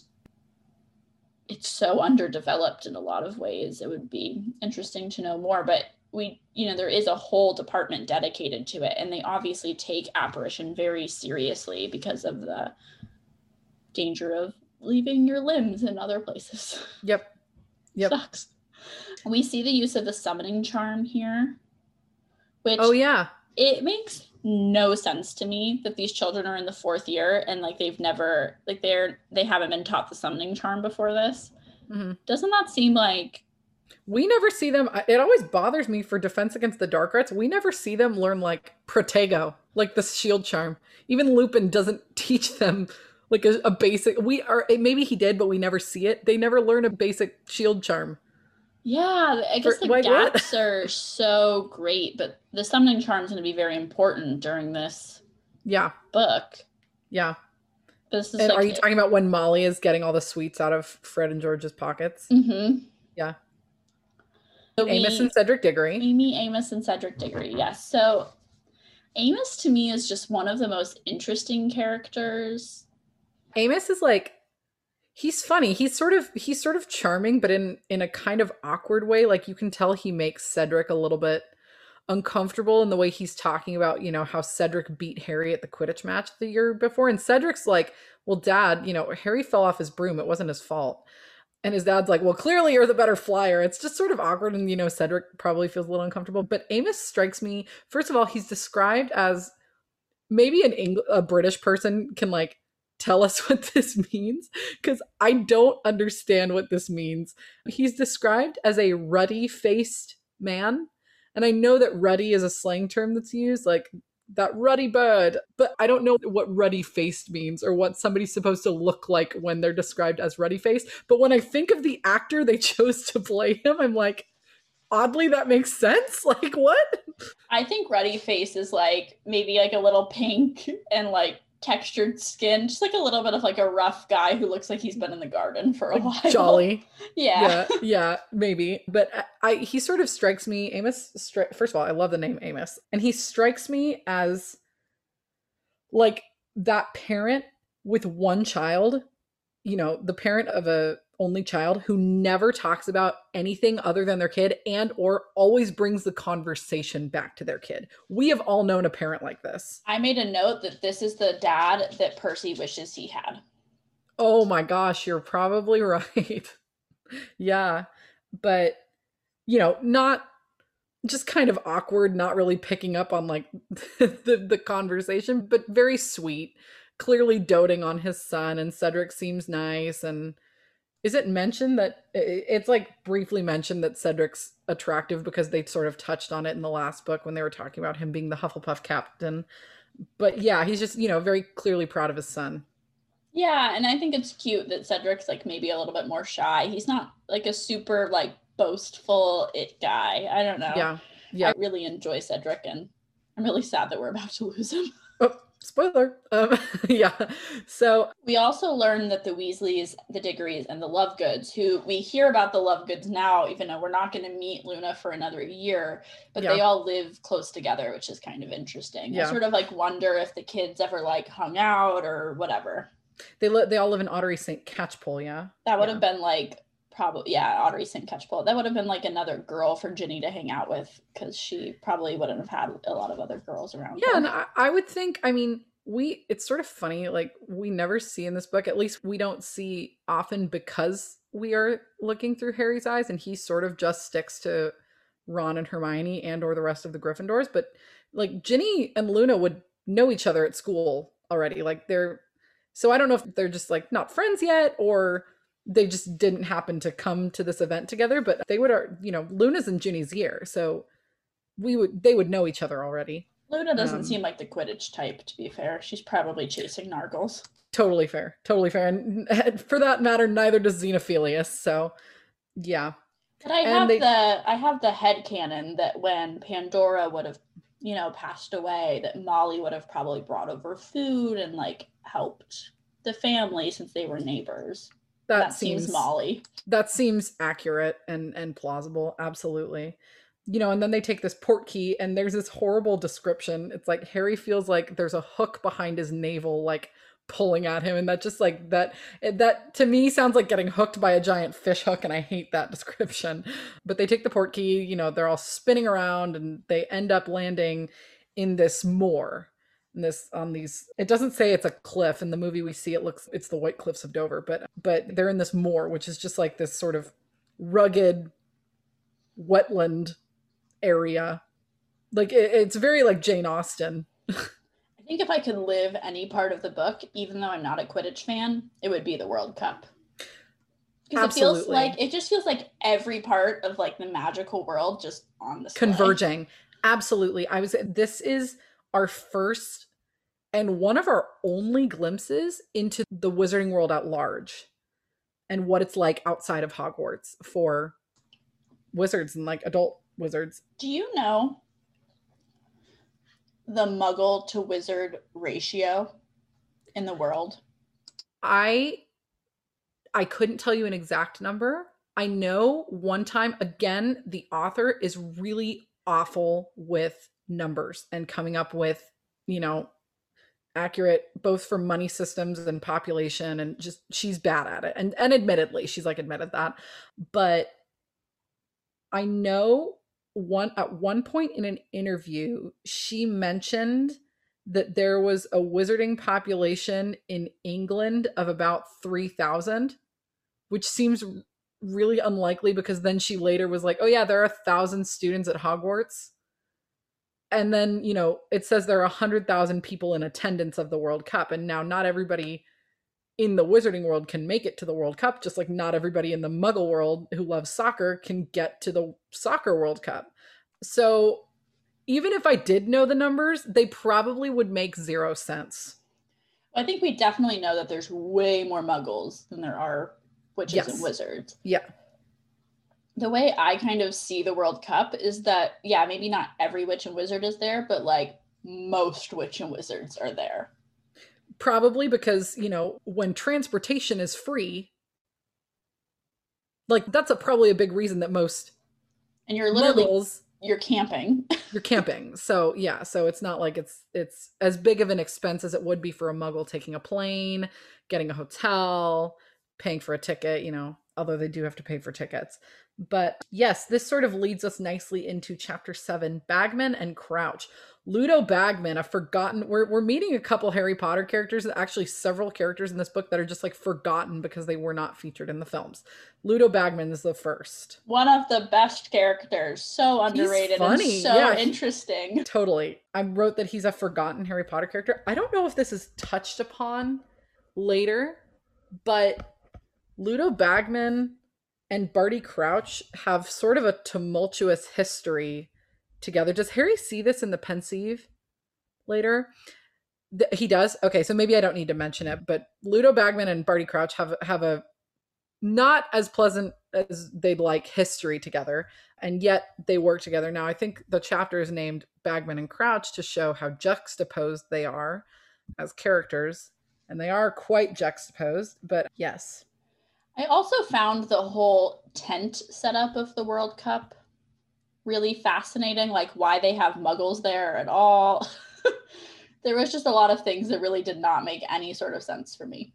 it's so underdeveloped in a lot of ways. It would be interesting to know more, but we, you know, there is a whole department dedicated to it, and they obviously take apparition very seriously because of the danger of leaving your limbs in other places. Yep. Yep. Sucks. We see the use of the summoning charm here, which Oh yeah. it makes no sense to me that these children are in the fourth year and like they've never, like they're, they haven't been taught the summoning charm before this. Mm-hmm. Doesn't that seem like, We never see them. It always bothers me for Defense Against the Dark Arts. We never see them learn like Protego, like the shield charm. Even Lupin doesn't teach them like a, a basic. We are maybe he did, but we never see it. They never learn a basic shield charm. yeah, I guess For- the wait, what? gaps are so great, but the summoning charm is going to be very important during this Yeah, book. yeah. This is And like, are you talking about when Molly is getting all the sweets out of Fred and George's pockets? mm-hmm. Yeah. So Amos we- and Cedric Diggory. We meet Amos and Cedric Diggory, yes. So Amos to me is just one of the most interesting characters. Amos is like, he's funny. He's sort of he's sort of charming, but in in a kind of awkward way. Like you can tell he makes Cedric a little bit uncomfortable in the way he's talking about, you know, how Cedric beat Harry at the Quidditch match the year before. And Cedric's like, well, Dad, you know, Harry fell off his broom. It wasn't his fault. And his dad's like, well, clearly you're the better flyer. It's just sort of awkward. And, you know, Cedric probably feels a little uncomfortable. But Amos strikes me, first of all, he's described as maybe an Eng- a British person can like tell us what this means, because I don't understand what this means. He's described as a ruddy-faced man. And I know that ruddy is a slang term that's used, like that ruddy bird, but I don't know what ruddy-faced means or what somebody's supposed to look like when they're described as ruddy-faced. But when I think of the actor they chose to play him, I'm like, oddly, that makes sense. Like, what? I think Ruddy Face is like maybe like a little pink and like textured skin, just like a little bit of like a rough guy who looks like he's been in the garden for a Like while. jolly. Yeah. yeah, yeah, maybe. But I, I he sort of strikes me, Amos, stri- first of all, I love the name Amos. And he strikes me as like that parent with one child, you know, the parent of a only child who never talks about anything other than their kid and or always brings the conversation back to their kid. We have all known a parent like this. I made a note that this is the dad that Percy wishes he had. Oh my gosh, you're probably right. Yeah. But, you know, not just kind of awkward, not really picking up on like the, the conversation, but very sweet, clearly doting on his son, and Cedric seems nice. And is it mentioned that it's like briefly mentioned that Cedric's attractive because they sort of touched on it in the last book when they were talking about him being the Hufflepuff captain. But yeah, he's just, you know, very clearly proud of his son. Yeah, and I think it's cute that Cedric's like maybe a little bit more shy. He's not like a super like boastful it guy. I don't know. Yeah. Yeah. I really enjoy Cedric, and I'm really sad that we're about to lose him. Oh, spoiler. Um, yeah. So we also learn that the Weasleys, the Diggorys, and the Lovegoods, who we hear about the Lovegoods now, even though we're not going to meet Luna for another year, but yeah. they all live close together, which is kind of interesting. Yeah. I sort of like wonder if the kids ever like hung out or whatever. They li- they all live in Ottery Saint Catchpole, yeah? That would yeah. have been like, probably, yeah, Ottery Saint Catchpole. That would have been like another girl for Ginny to hang out with, because she probably wouldn't have had a lot of other girls around Yeah, her. and I, I would think, I mean, we, it's sort of funny, like, we never see in this book, at least we don't see often because we are looking through Harry's eyes, and he sort of just sticks to Ron and Hermione and or the rest of the Gryffindors, but, like, Ginny and Luna would know each other at school already, like, they're, so I don't know if they're just, like, not friends yet, or they just didn't happen to come to this event together, but they would, you know, Luna's in Ginny's year, so we would, they would know each other already. Luna doesn't um, seem like the Quidditch type, to be fair. She's probably chasing Nargles. Totally fair. Totally fair. And for that matter, neither does Xenophilius, so yeah. But I and have they, the, I have the headcanon that when Pandora would have, you know, passed away, that Molly would have probably brought over food and like helped the family since they were neighbors. That, that seems, seems Molly. That seems accurate and and plausible. Absolutely. You know, and then they take this port key and there's this horrible description. It's like Harry feels like there's a hook behind his navel, like pulling at him. And that just like that, that to me sounds like getting hooked by a giant fish hook. And I hate that description. But they take the port key, you know, they're all spinning around and they end up landing in this moor. This on these, it doesn't say it's a cliff. In the movie we see it looks, it's the White Cliffs of Dover, but but they're in this moor, which is just like this sort of rugged wetland area. Like it, it's very like Jane Austen. I think if I could live any part of the book, even though I'm not a Quidditch fan, it would be the World Cup. Because it feels like, it just feels like every part of like the magical world just on the converging. Absolutely. I was, this is our first and one of our only glimpses into the wizarding world at large and what it's like outside of Hogwarts for wizards and like adult wizards. Do you know the Muggle to wizard ratio in the world? I I couldn't tell you an exact number. I know one time, again, the author is really awful with numbers and coming up with, you know, accurate both for money systems and population, and just she's bad at it. And and admittedly, she's like admitted that. But I know one at one point in an interview, she mentioned that there was a wizarding population in England of about three thousand, which seems really unlikely because then she later was like, oh yeah, there are a thousand students at Hogwarts. And then, you know, it says there are one hundred thousand people in attendance of the World Cup. And now not everybody in the wizarding world can make it to the World Cup, just like not everybody in the Muggle world who loves soccer can get to the soccer World Cup. So even if I did know the numbers, they probably would make zero sense. I think we definitely know that there's way more Muggles than there are witches yes. and wizards. Yeah. The way I kind of see the World Cup is that, yeah, maybe not every witch and wizard is there, but like most witch and wizards are there. Probably because, you know, when transportation is free, like that's a, probably a big reason that most and you're literally Muggles, you're camping. You're camping. So yeah, so it's not like it's it's as big of an expense as it would be for a Muggle taking a plane, getting a hotel, paying for a ticket, you know. although they do have to pay for tickets. But yes, this sort of leads us nicely into chapter seven, Bagman and Crouch. Ludo Bagman, a forgotten, we're, we're meeting a couple Harry Potter characters, actually several characters in this book that are just like forgotten because they were not featured in the films. Ludo Bagman is the first. One of the best characters. So underrated. He's funny. And so yeah, interesting. Totally. I wrote that he's a forgotten Harry Potter character. I don't know if this is touched upon later, but Ludo Bagman and Barty Crouch have sort of a tumultuous history together. Does Harry see this in the Pensieve later? Th- he does? Okay, so maybe I don't need to mention it, but Ludo Bagman and Barty Crouch have have a not as pleasant as they'd like history together, and yet they work together. Now, I think the chapter is named Bagman and Crouch to show how juxtaposed they are as characters, and they are quite juxtaposed, but yes. I also found the whole tent setup of the World Cup really fascinating, like why they have muggles there at all. There was just a lot of things that really did not make any sort of sense for me.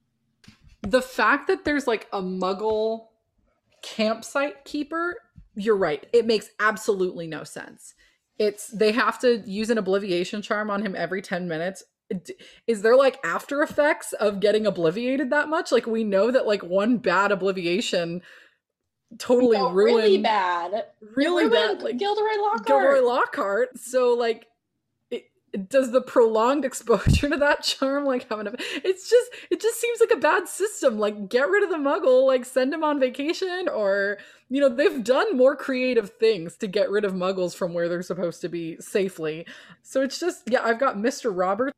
The fact that there's like a muggle campsite keeper, you're right. It makes absolutely no sense. It's they have to use an obliviation charm on him every ten minutes. Is there like after effects of getting obliviated that much? Like we know that like one bad obliviation totally no, ruined really bad really ruined bad like Gilderoy Lockhart. Gilderoy Lockhart. So like it, it, does the prolonged exposure to that charm like have an effect? It's just it just seems like a bad system. Like get rid of the muggle, like send him on vacation, or you know, they've done more creative things to get rid of muggles from where they're supposed to be safely. So it's just yeah, I've got Mister Roberts.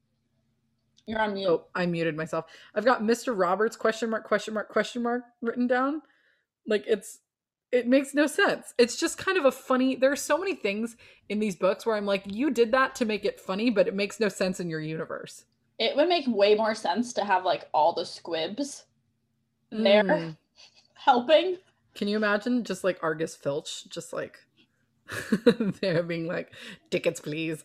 You're on mute. Oh, I muted myself. I've got Mister Roberts question mark question mark question mark written down. Like it's, it makes no sense. It's just kind of a funny, there are so many things in these books where I'm like, you did that to make it funny, but it makes no sense in your universe. It would make way more sense to have like all the squibs mm. there helping. Can you imagine just like Argus Filch, just like they're being like, tickets please.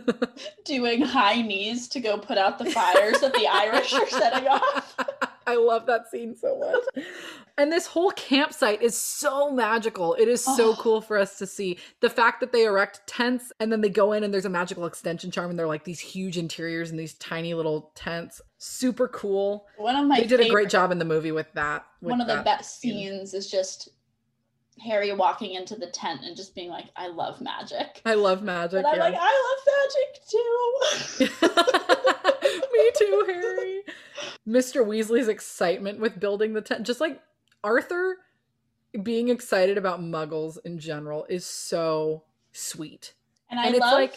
Doing high knees to go put out the fires that the Irish are setting off. I love that scene so much. And this whole campsite is so magical. It is so oh. cool for us to see. The fact that they erect tents and then they go in and there's a magical extension charm and they're like these huge interiors and these tiny little tents. Super cool. One of my They did favorite, a great job in the movie with that. With one of that the best scene. scenes is just Harry walking into the tent and just being like, I love magic. I love magic. And I'm yeah. like, I love magic too. Me too, Harry. Mister Weasley's excitement with building the tent, just like Arthur being excited about muggles in general is so sweet. And I and love, it's like,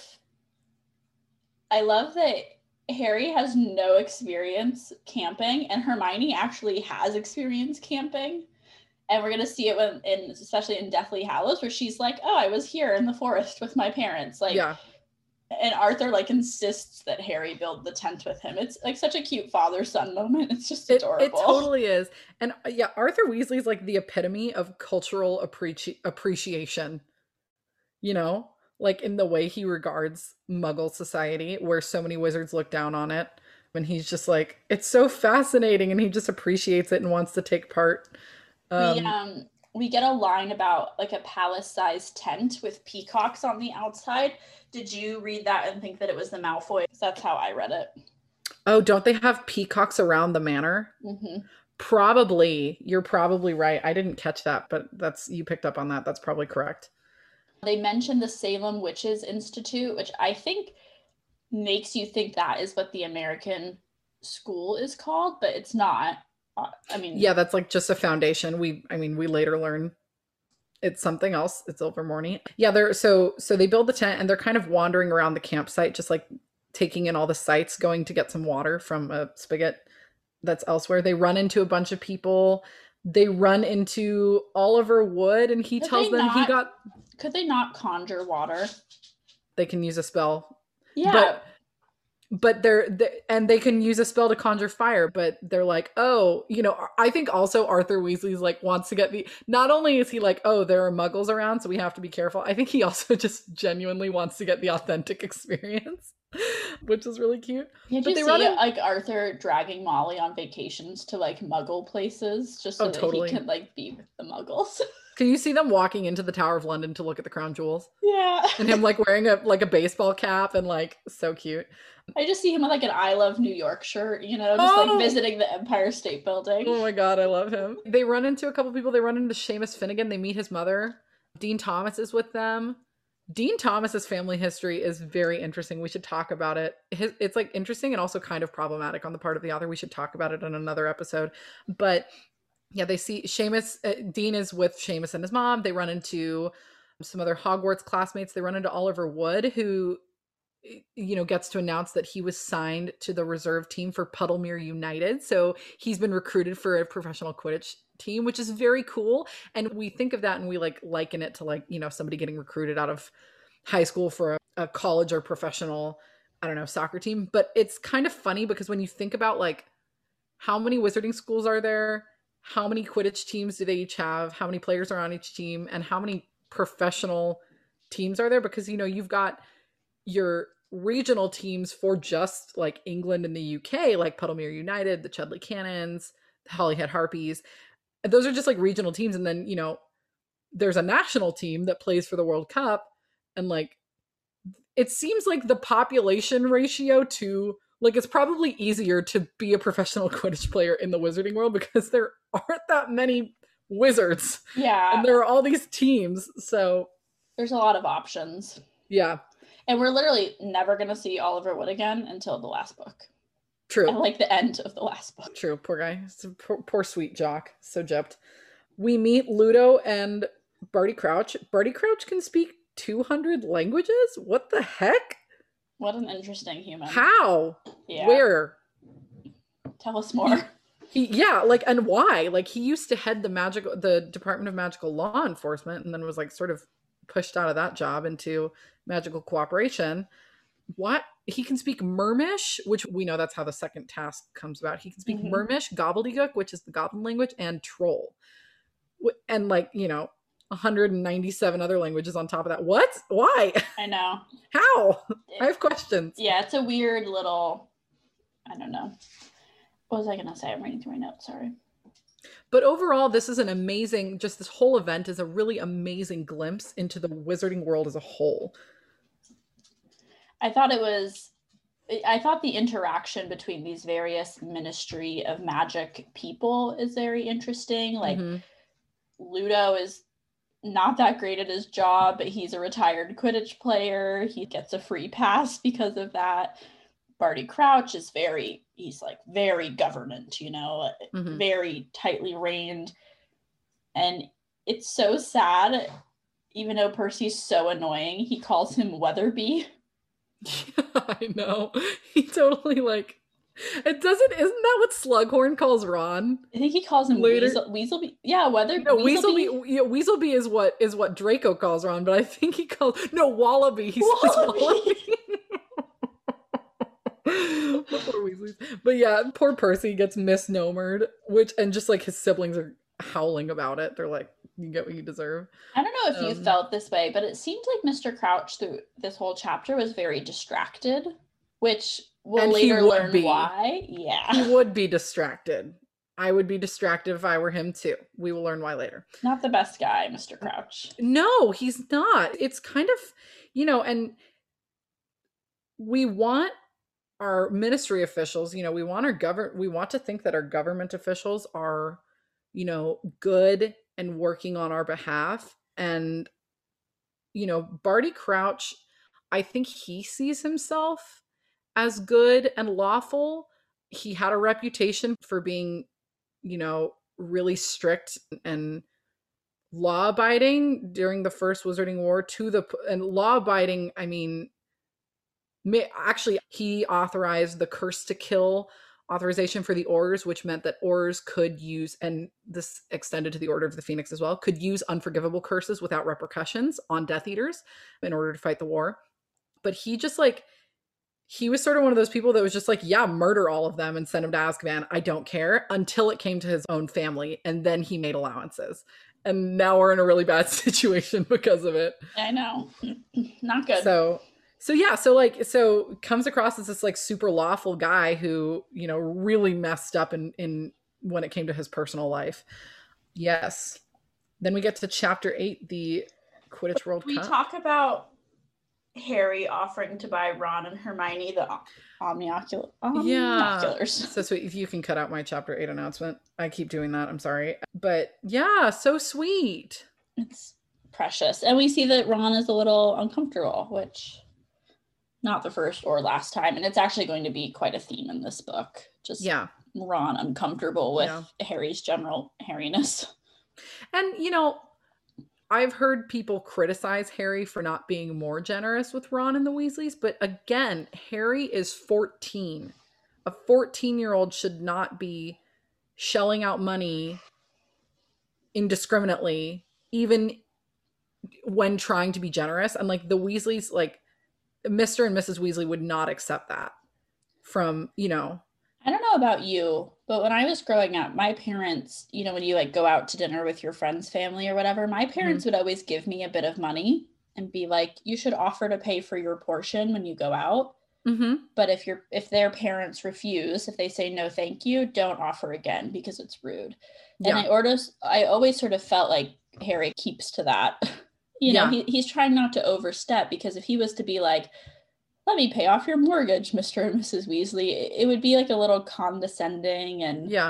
I love that Harry has no experience camping and Hermione actually has experience camping. And we're going to see it when, in, especially in Deathly Hallows, where she's like, oh, I was here in the forest with my parents. Like, yeah. And Arthur like insists that Harry build the tent with him. It's like such a cute father-son moment. It's just adorable. It, it totally is. And uh, yeah, Arthur Weasley's like the epitome of cultural appreci- appreciation. You know, like in the way he regards Muggle society, where so many wizards look down on it. And he's just like, it's so fascinating, and he just appreciates it and wants to take part. Um, we um we get a line about like a palace-sized tent with peacocks on the outside. Did you read that and think that it was the Malfoy? That's how I read it. Oh, don't they have peacocks around the manor? Mm-hmm. Probably. You're probably right. I didn't catch that, but that's you picked up on that. That's probably correct. They mentioned the Salem Witches Institute, which I think makes you think that is what the American school is called, but it's not. I mean, yeah, that's like just a foundation. We, I mean, we later learn it's something else. It's Ilvermorny. Yeah, they're so so they build the tent and they're kind of wandering around the campsite, just like taking in all the sights, going to get some water from a spigot that's elsewhere. They run into a bunch of people. They run into Oliver Wood, and he could tells them not, he got. Could they not conjure water? They can use a spell. Yeah. But, But they're, they, and they can use a spell to conjure fire, but they're like, oh, you know, I think also Arthur Weasley's like wants to get the, not only is he like, oh, there are muggles around, so we have to be careful. I think he also just genuinely wants to get the authentic experience. which is really cute. Did But you they see run in- like Arthur dragging Molly on vacations to like Muggle places just so Oh, that totally. he can like be with the Muggles? Can you see them walking into the Tower of London to look at the crown jewels? Yeah. And him like wearing a like a baseball cap and like so cute. I just see him with like an I Love New York shirt, you know, just Oh! like visiting the Empire State Building. Oh my god, I love him. They run into a couple people. They run into Seamus Finnegan. They meet his mother. Dean Thomas is with them. Dean Thomas's family history is very interesting. We should talk about it. His, it's like interesting and also kind of problematic on the part of the author. We should talk about it in another episode. But yeah, they see Seamus, uh, Dean is with Seamus and his mom. They run into some other Hogwarts classmates. They run into Oliver Wood, who, you know, gets to announce that he was signed to the reserve team for Puddlemere United. So he's been recruited for a professional Quidditch team, which is very cool. And we think of that and we like liken it to like, you know, somebody getting recruited out of high school for a, a college or professional, I don't know, soccer team. But it's kind of funny because when you think about like how many wizarding schools are there, how many Quidditch teams do they each have, how many players are on each team, and how many professional teams are there? Because, you know, you've got your regional teams for just like England and the U K, like Puddlemere United, the Chudley Cannons, the Holyhead Harpies. And those are just like regional teams. And then, you know, there's a national team that plays for the World Cup. And like, it seems like the population ratio to like, it's probably easier to be a professional Quidditch player in the wizarding world because there aren't that many wizards. Yeah. And there are all these teams. So there's a lot of options. Yeah. And we're literally never going to see Oliver Wood again until the last book. True. And like the end of the last book. True. Poor guy. Poor, poor sweet Jock. So gypped. We meet Ludo and Barty Crouch. Barty Crouch can speak two hundred languages? What the heck? What an interesting human. How? Yeah. Where? Tell us more. He, yeah, like, and why? Like, he used to head the magical, the Department of Magical Law Enforcement, and then was like sort of pushed out of that job into magical cooperation. What? He can speak Mermish, which we know that's how the second task comes about. He can speak mm-hmm. Mermish, Gobbledygook, which is the goblin language, and Troll. And like, you know, one hundred ninety-seven other languages on top of that. What? Why? I know. How? I have questions. Yeah, it's a weird little, I don't know. What was I going to say? I'm reading through my notes. Sorry. But overall, this is an amazing, just this whole event is a really amazing glimpse into the wizarding world as a whole. I thought it was, I thought the interaction between these various Ministry of Magic people is very interesting. Like, mm-hmm. Ludo is not that great at his job, but he's a retired Quidditch player. He gets a free pass because of that. Barty Crouch is very, he's like very government, you know, mm-hmm. very tightly reined. And it's so sad, even though Percy's so annoying, he calls him Weatherby. Yeah, I know. He totally like, it doesn't, isn't that what Slughorn calls Ron? I think he calls him Later. Weasel, Weaselby. Yeah, Weather. No, Weaselby. Weaselby. Yeah, Weaselby is what is what Draco calls Ron, but I think he calls no Wallaby. He Wallaby. says Wallaby. Poor Weasleys. But yeah, poor Percy gets misnomered, which and just like his siblings are howling about it. They're like, "You get what you deserve." I don't know if um, you felt this way, but it seemed like Mister Crouch through this whole chapter was very distracted, which we'll later learn be. why. Yeah, he would be distracted. I would be distracted if I were him too. We will learn why later. Not the best guy, Mister Crouch. No, he's not. It's kind of, you know, and we want our ministry officials, you know, we want our government, we want to think that our government officials are, you know, good and working on our behalf. And, you know, Barty Crouch, I think he sees himself as good and lawful. He had a reputation for being, you know, really strict and law abiding during the First Wizarding War to the, and law abiding, I mean, actually, he authorized the Curse to Kill authorization for the Aurors, which meant that Aurors could use, and this extended to the Order of the Phoenix as well, could use unforgivable curses without repercussions on Death Eaters in order to fight the war. But he just like, he was sort of one of those people that was just like, yeah, murder all of them and send them to Azkaban. I don't care, until it came to his own family. And then he made allowances. And now we're in a really bad situation because of it. I know. Not good. So So yeah, so like so comes across as this like super lawful guy who, you know, really messed up in in when it came to his personal life. Yes. Then we get to chapter eight, the Quidditch World We Cup. talk about Harry offering to buy Ron and Hermione the omniocular Yeah. omnioculars. So sweet. If you can cut out my chapter eight announcement. I keep doing that. I'm sorry. But yeah, so sweet. It's precious. And we see that Ron is a little uncomfortable, which not the first or last time. And it's actually going to be quite a theme in this book. Just Yeah. Ron uncomfortable with Yeah. Harry's general hairiness. And, you know, I've heard people criticize Harry for not being more generous with Ron and the Weasleys, but again, Harry is fourteen. A fourteen-year-old should not be shelling out money indiscriminately, even when trying to be generous. And like the Weasleys, like Mister and Missus Weasley would not accept that from, you know. I don't know about you, but when I was growing up, my parents, you know, when you like go out to dinner with your friend's family or whatever, my parents mm-hmm. would always give me a bit of money and be like, you should offer to pay for your portion when you go out. Mm-hmm. But if you're, if their parents refuse, if they say no, thank you, don't offer again because it's rude. Yeah. And I orders, I always sort of felt like Harry keeps to that. You know, yeah. he, he's trying not to overstep, because if he was to be like, let me pay off your mortgage, Mister and Missus Weasley, it would be like a little condescending and yeah,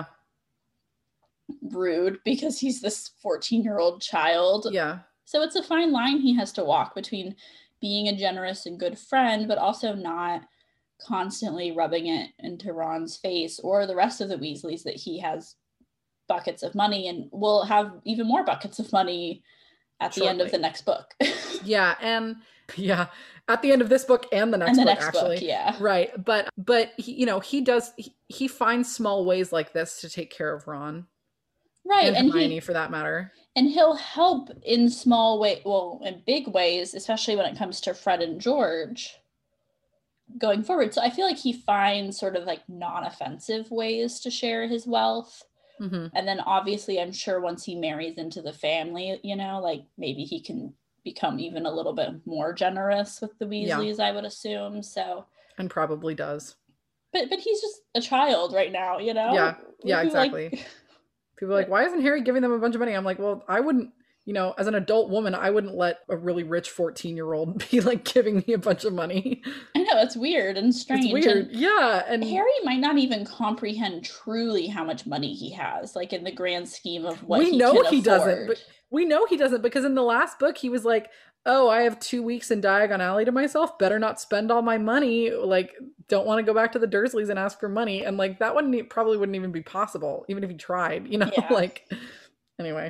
rude because he's this fourteen-year-old child. Yeah. So it's a fine line he has to walk between being a generous and good friend, but also not constantly rubbing it into Ron's face or the rest of the Weasleys that he has buckets of money and will have even more buckets of money at the Shortly. end of the next book. Yeah, and yeah, at the end of this book and the next and the book, next actually. Book, yeah. Right. But, but he, you know, he does, he, he finds small ways like this to take care of Ron. Right. And, and Hermione, he, for that matter. And he'll help in small way, well, in big ways, especially when it comes to Fred and George going forward. So I feel like he finds sort of like non-offensive ways to share his wealth. Mm-hmm. And then obviously, I'm sure once he marries into the family, you know, like maybe he can become even a little bit more generous with the Weasleys, yeah. I would assume. So, and probably does. But but he's just a child right now, you know? Yeah, yeah, Who, exactly. Like... People are like, why isn't Harry giving them a bunch of money? I'm like, well, I wouldn't, you know, as an adult woman, I wouldn't let a really rich fourteen-year-old be like giving me a bunch of money. I know, it's weird and strange. It's weird, and yeah. And Harry might not even comprehend truly how much money he has, like in the grand scheme of what we he know can he afford. doesn't. But we know he doesn't, because in the last book he was like, oh, I have two weeks in Diagon Alley to myself. Better not spend all my money. Like, don't want to go back to the Dursleys and ask for money. And like, that wouldn't probably wouldn't even be possible, even if he tried, you know, yeah. like, anyway.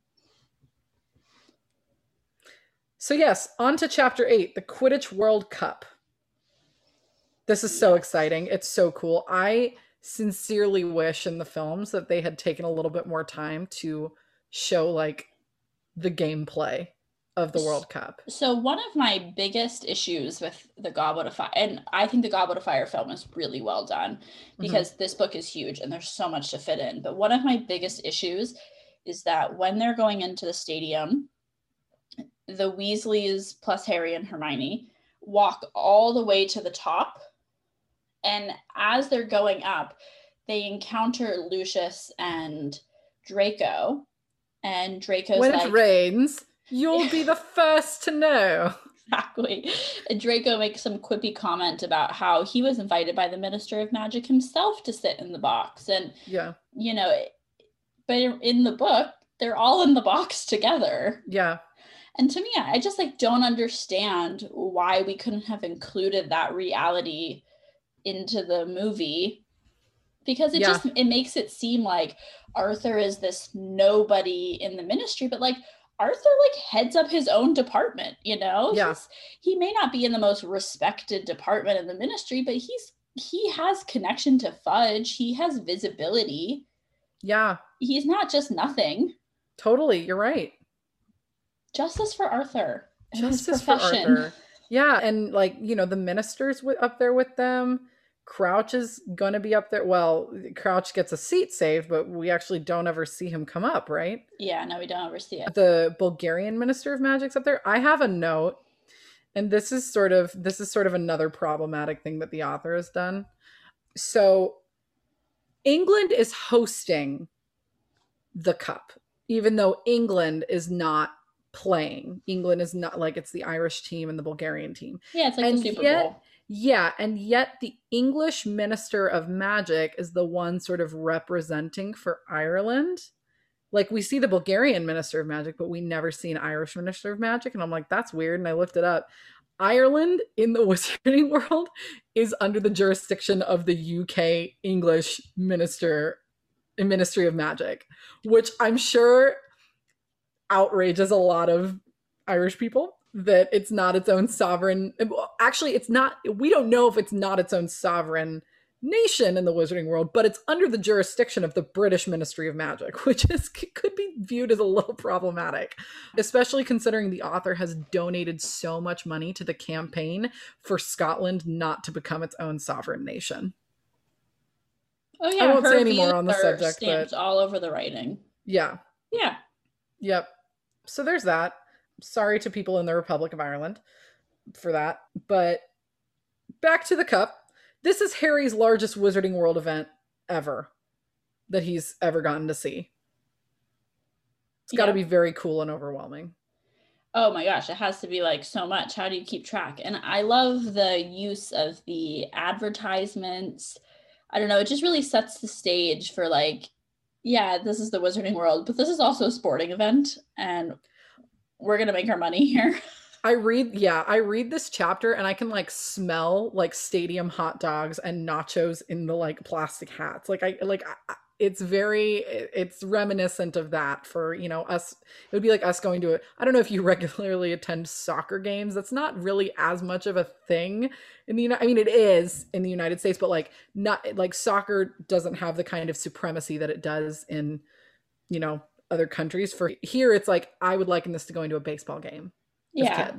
So yes, on to chapter eight, the Quidditch World Cup. This is so exciting. It's so cool. I sincerely wish in the films that they had taken a little bit more time to show like the gameplay of the World Cup. So one of my biggest issues with the Goblet of Fire, and I think the Goblet of Fire film is really well done because mm-hmm. this book is huge and there's so much to fit in. But one of my biggest issues is that when they're going into the stadium, the Weasleys plus Harry and Hermione walk all the way to the top. And as they're going up, they encounter Lucius and Draco. And Draco's when like... it rains... You'll be the first to know. Exactly. And Draco makes some quippy comment about how he was invited by the Minister of Magic himself to sit in the box. And, yeah, you know, but in the book, they're all in the box together. Yeah. And to me, I just like don't understand why we couldn't have included that reality into the movie. Because it yeah. just, it makes it seem like Arthur is this nobody in the Ministry, but like, Arthur like heads up his own department, you know? Yeah. He's, he may not be in the most respected department in the Ministry, but he's he has connection to Fudge. He has visibility. Yeah. He's not just nothing. Totally, you're right. Justice for Arthur. Justice for Arthur. Yeah, and like, you know, the minister's w- up there with them. Crouch is gonna be up there. Well, Crouch gets a seat saved, but we actually don't ever see him come up, right? Yeah, no, we don't ever see it. The Bulgarian Minister of Magic's up there. I have a note, And this is sort of this is sort of another problematic thing that the author has done. So England is hosting the cup, even though England is not playing. England is not, like, it's the Irish team and the Bulgarian team. Yeah, it's like and the Super yet, Bowl. Yeah, and yet the English Minister of Magic is the one sort of representing for Ireland. Like, we see the Bulgarian Minister of Magic, but we never see an Irish Minister of Magic. And I'm like, that's weird. And I looked it up. Ireland in the wizarding world is under the jurisdiction of the U K English Minister Ministry of Magic, which I'm sure outrages a lot of Irish people, that it's not its own sovereign. Actually, it's not. We don't know if it's not its own sovereign nation in the wizarding world, but it's under the jurisdiction of the British Ministry of Magic, which is could be viewed as a little problematic, especially considering the author has donated so much money to the campaign for Scotland not to become its own sovereign nation. Oh yeah, I won't her say any more views on the are subject, stamped but all over the writing. yeah, Yeah. yep. So there's that. Sorry to people in the Republic of Ireland for that, but back to the cup. This is Harry's largest Wizarding World event ever that he's ever gotten to see. It's got to Yeah. be very cool and overwhelming. Oh my gosh, it has to be like so much. How do you keep track? And I love the use of the advertisements. I don't know, it just really sets the stage for, like, yeah, this is the Wizarding World, but this is also a sporting event and we're going to make our money here. I read, yeah, I read this chapter and I can, like, smell, like, stadium hot dogs and nachos in the, like, plastic hats. Like, I, like, I, it's very, it's reminiscent of that for, you know, us. It would be like us going to a, I don't know if you regularly attend soccer games. That's not really as much of a thing in the United, I mean, it is in the United States, but, like, not, like, soccer doesn't have the kind of supremacy that it does in, you know, other countries. For here, it's like, I would liken this to going to a baseball game. Yeah.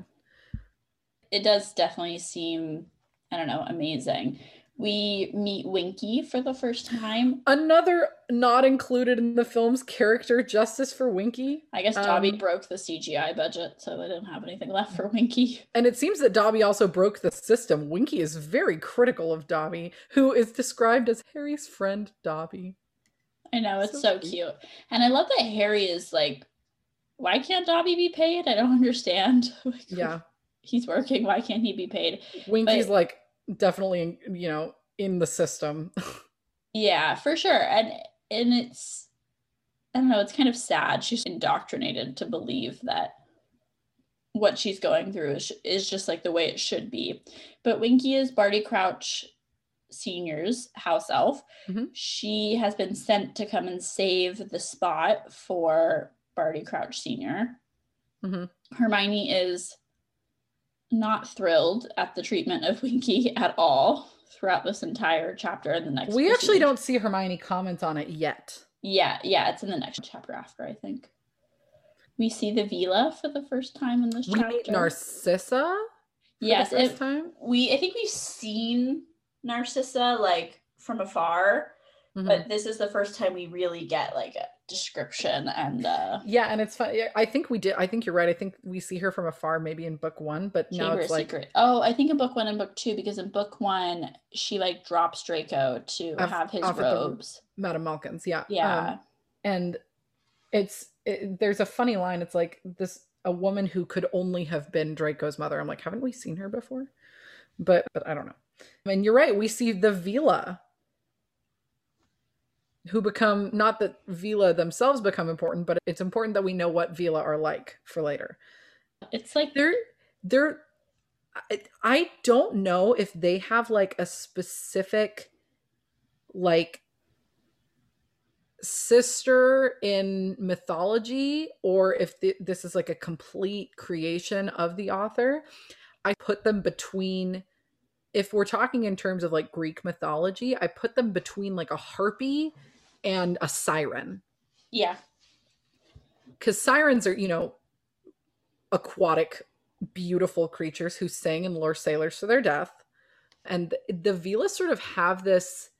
It does definitely seem, I don't know, amazing. We meet Winky for the first time. Another not included in the film's character, justice for Winky. I guess Dobby Um, broke the C G I budget, so they didn't have anything left for Winky. And it seems that Dobby also broke the system. Winky is very critical of Dobby, who is described as Harry's friend Dobby. I know, it's So so cute. cute. And I love that Harry is like, why can't Dobby be paid? I don't understand. Like, Yeah. he's working, why can't he be paid? Winky's But- like definitely, you know, in the system. Yeah, for sure. And and it's, I don't know, it's kind of sad. She's indoctrinated to believe that what she's going through is, is just like the way it should be. But Winky is Barty Crouch Senior's house elf. Mhm. She has been sent to come and save the spot for Barty Crouch Senior. Mhm. Hermione is not thrilled at the treatment of Winky at all throughout this entire chapter and the next. We actually preceding- don't see Hermione comment on it yet. Yeah, yeah, it's in the next chapter after, I think. We see the Vila for the first time in this We chapter. meet Narcissa for Yes, the first it- time. we I think we've seen Narcissa like from afar, Mhm. but this is the first time we really get like a description and uh Yeah, and it's fun. I think we did. I think you're right. I think we see her from afar, maybe in book one, but now Chamber it's of like Secret. Oh, I think in book one and book two, because in book one she like drops Draco to Off- have his off at the- robes. Madame Malkin's. Yeah, Yeah. Um, and it's it, there's a funny line. It's like this a woman who could only have been Draco's mother. I'm like, haven't we seen her before? But but I don't know. I mean, you're right. We see the Vila, who become, not that Vila themselves become important, but it's important that we know what Vila are like for later. It's like They're they're I, I don't know if they have like a specific like sister in mythology, or if th- this is like a complete creation of the author. I put them between, if we're talking in terms of like Greek mythology, I put them between like a harpy and a siren. yeah. Because sirens are, you know, aquatic, beautiful creatures who sing and lure sailors to their death. And the Vila sort of have this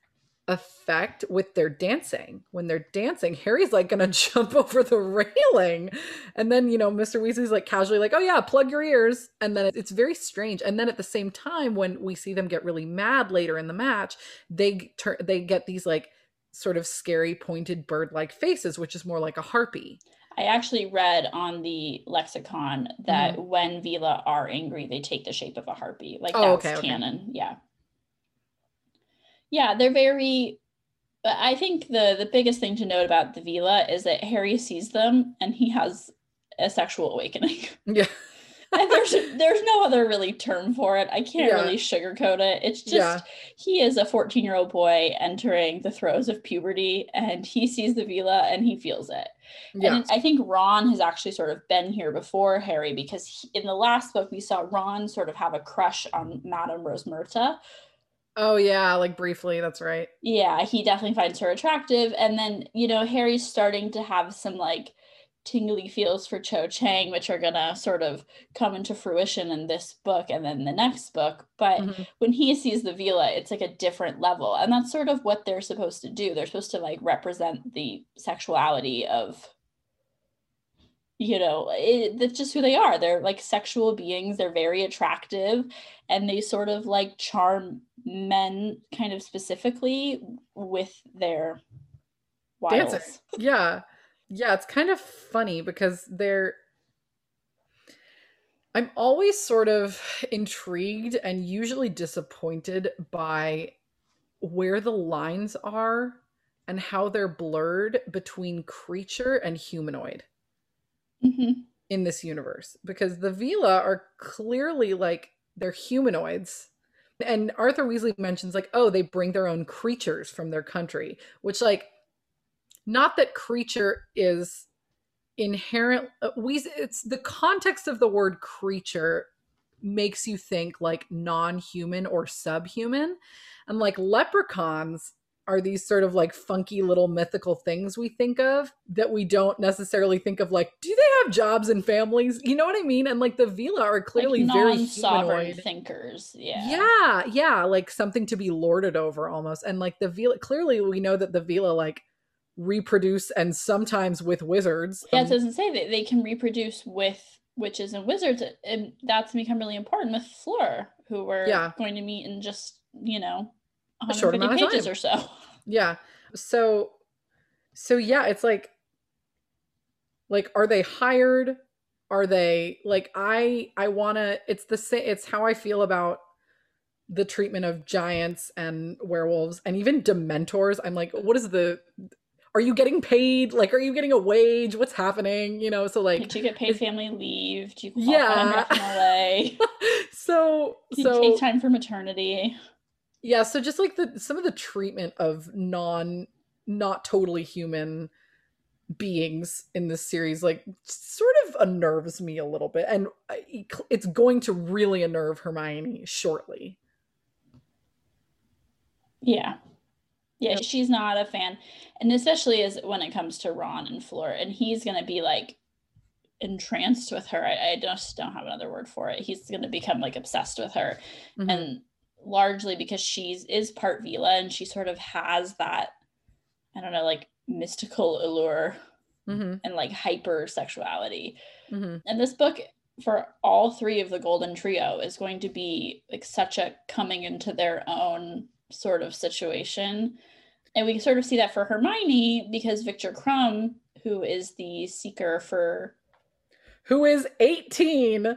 effect with their dancing. When they're dancing, Harry's like gonna jump over the railing, and then, you know, Mister Weasley's like casually like, oh yeah, plug your ears. And then it's very strange. And then at the same time, when we see them get really mad later in the match, they turn they get these like sort of scary pointed bird-like faces, which is more like a harpy. I actually read on the lexicon that mm-hmm. when Veela are angry, they take the shape of a harpy. Like oh, that's okay, okay. canon. Yeah. Yeah, they're very, I think the, the biggest thing to note about the Veela is that Harry sees them and he has a sexual awakening. Yeah. And there's there's no other really term for it. I can't yeah. really sugarcoat it. It's just, yeah. he is a fourteen-year-old boy entering the throes of puberty, and he sees the Veela and he feels it. Yeah. And I think Ron has actually sort of been here before Harry, because he, in the last book, we saw Ron sort of have a crush on Madame Rosmerta. Oh, yeah, like briefly, that's right. Yeah, he definitely finds her attractive. And then, you know, Harry's starting to have some, like, tingly feels for Cho Chang, which are gonna sort of come into fruition in this book and then the next book. But mm-hmm. when he sees the Veela, it's like a different level. And that's sort of what they're supposed to do. They're supposed to, like, represent the sexuality of, you know, it, that's just who they are. They're, like, sexual beings. They're very attractive, and they sort of, like, charm men kind of specifically with their wiles. Dancing. Yeah. Yeah, it's kind of funny because they're I'm always sort of intrigued and usually disappointed by where the lines are and how they're blurred between creature and humanoid mm-hmm. in this universe. Because the Veela are clearly like, they're humanoids. And Arthur Weasley mentions like, oh, they bring their own creatures from their country, which like, not that creature is inherent. Uh, we, it's the context of the word creature makes you think like non-human or subhuman. And like leprechauns are these sort of like funky little mythical things we think of that we don't necessarily think of like, do they have jobs and families? You know what I mean? And like the Veela are clearly like very humanoid thinkers. Yeah. Yeah. Yeah. Like something to be lorded over almost. And like the Veela, clearly we know that the Veela like reproduce and sometimes with wizards. Yeah, it doesn't say that they can reproduce with witches and wizards, and that's become really important with Fleur, who we're yeah. going to meet in just, you know, one hundred fifty pages or so. Yeah. So so yeah, it's like like are they hired? Are they like I I want to it's the same it's how I feel about the treatment of giants and werewolves and even dementors. I'm like, what is the are you getting paid? Like, are you getting a wage? What's happening? You know, so like... Do you get paid family leave? Do you qualify yeah. under F M L A? so, Do you so... take time for maternity? Yeah, so just like the some of the treatment of non, not totally human beings in this series, like, sort of unnerves me a little bit. And it's going to really unnerve Hermione shortly. Yeah. Yeah, she's not a fan. And especially as when it comes to Ron and Fleur, and he's going to be like entranced with her. I, I just don't have another word for it. He's going to become like obsessed with her. Mm-hmm. And largely because she's is part Veela and she sort of has that, I don't know, like mystical allure mm-hmm. and like hyper sexuality. Mm-hmm. And this book for all three of the Golden Trio is going to be like such a coming into their own sort of situation. And we sort of see that for Hermione because Victor Crumb, who is the seeker for... Who is eighteen.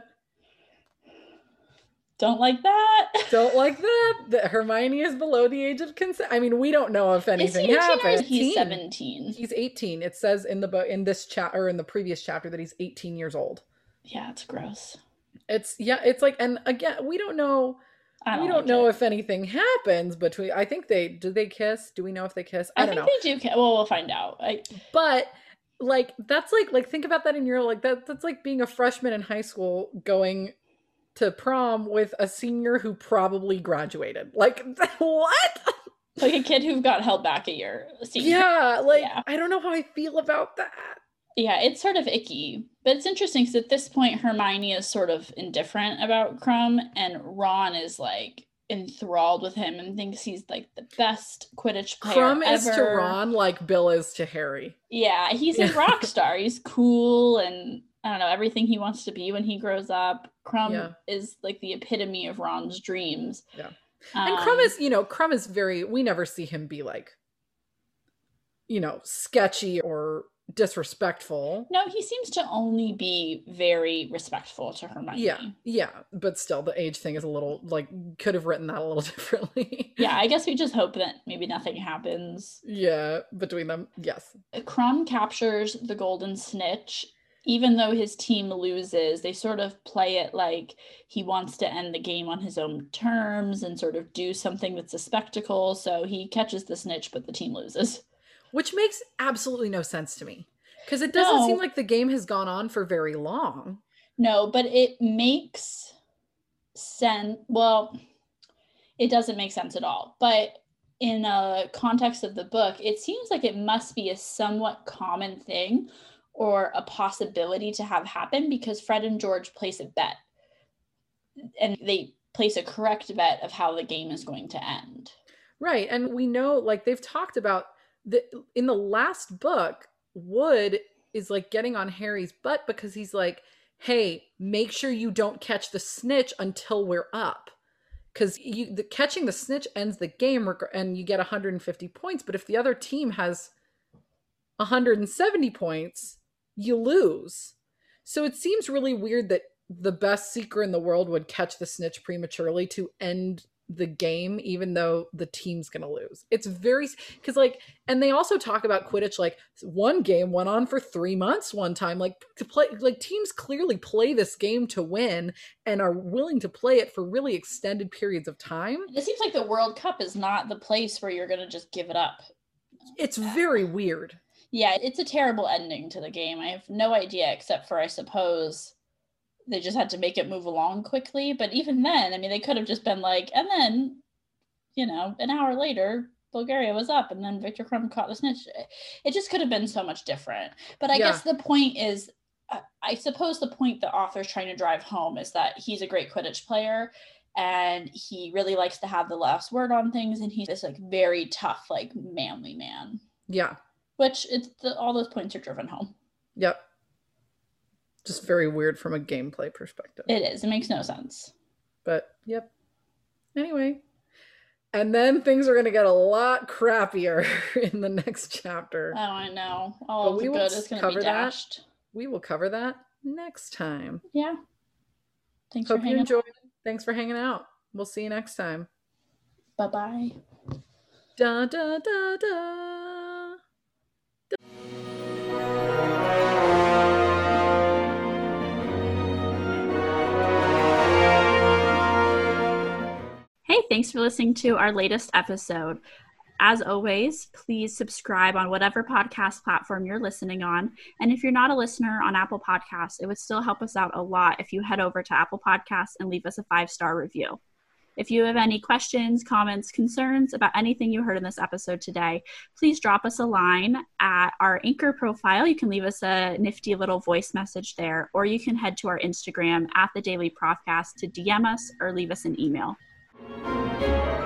Don't like that. Don't like that. That Hermione is below the age of consent. I mean, we don't know if anything happens. He's seventeen. He's eighteen. It says in the book, in this chat or in the previous chapter that he's eighteen years old. Yeah, it's gross. It's yeah, it's like, and again, we don't know... Don't we don't like know it. If anything happens between. I think they do. They kiss. Do we know if they kiss? I, I don't think know. They do. Kiss. Well, we'll find out. I... But like that's like like think about that in your like that. That's like being a freshman in high school going to prom with a senior who probably graduated. Like what? Like a kid who got held back a year. Senior. Yeah. Like yeah. I don't know how I feel about that. Yeah, it's sort of icky. But it's interesting because at this point, Hermione is sort of indifferent about Crumb, and Ron is like enthralled with him and thinks he's like the best Quidditch player Crumb ever. is to Ron like Bill is to Harry. Yeah, he's Yeah. a rock star. He's cool and I don't know, everything he wants to be when he grows up. Crumb Yeah. is like the epitome of Ron's dreams. Yeah. Um, And Crumb is, you know, Crumb is very, we never see him be like, you know, sketchy or disrespectful. No, he seems to only be very respectful to Hermione. Yeah. Yeah. But still, the age thing is a little, like, could have written that a little differently. Yeah, I guess we just hope that maybe nothing happens. Yeah. Between them. Yes. Crumb captures the Golden Snitch. Even though his team loses, they sort of play it like he wants to end the game on his own terms and sort of do something that's a spectacle. So he catches the snitch, but the team loses. Which makes absolutely no sense to me. Because it doesn't No. seem like the game has gone on for very long. No, but it makes sense. Well, it doesn't make sense at all. But in a context of the book, it seems like it must be a somewhat common thing or a possibility to have happen because Fred and George place a bet. And they place a correct bet of how the game is going to end. Right. And we know, like, they've talked about the in the last book, Wood is like getting on Harry's butt because he's like, hey, make sure you don't catch the snitch until we're up. Because you the catching the snitch ends the game reg- and you get one hundred fifty points. But if the other team has one hundred seventy points, you lose. So it seems really weird that the best seeker in the world would catch the snitch prematurely to end the game, even though the team's gonna lose. It's very, because like, and they also talk about Quidditch, like one game went on for three months one time, like to play, like teams clearly play this game to win and are willing to play it for really extended periods of time. It seems like the World Cup is not the place where you're going to just give it up. It's very weird. Yeah, it's a terrible ending to the game. I have no idea, except for, I suppose, they just had to make it move along quickly. But even then, I mean, they could have just been like, and then, you know, an hour later, Bulgaria was up, and then Victor Crumb caught the snitch. It just could have been so much different. But I Yeah. guess the point is, uh, I suppose the point the author's trying to drive home is that he's a great Quidditch player, and he really likes to have the last word on things, and he's this like very tough, like manly man. Yeah. Which it's the, all those points are driven home. Yep. Just very weird from a gameplay perspective. It is. It makes no sense. But yep. Anyway. And then things are going to get a lot crappier in the next chapter. Oh, I know. All But of we the will good is going to be cover that. dashed. We will cover that next time. Yeah. Thanks Hope for you hanging enjoyed. Thanks for hanging out. We'll see you next time. Bye bye. Da da da da. Hey, thanks for listening to our latest episode. As always, please subscribe on whatever podcast platform you're listening on. And if you're not a listener on Apple Podcasts, it would still help us out a lot if you head over to Apple Podcasts and leave us a five-star review. If you have any questions, comments, concerns about anything you heard in this episode today, please drop us a line at our Anchor profile. You can leave us a nifty little voice message there, or you can head to our Instagram at The Daily Profcast to D M us or leave us an email.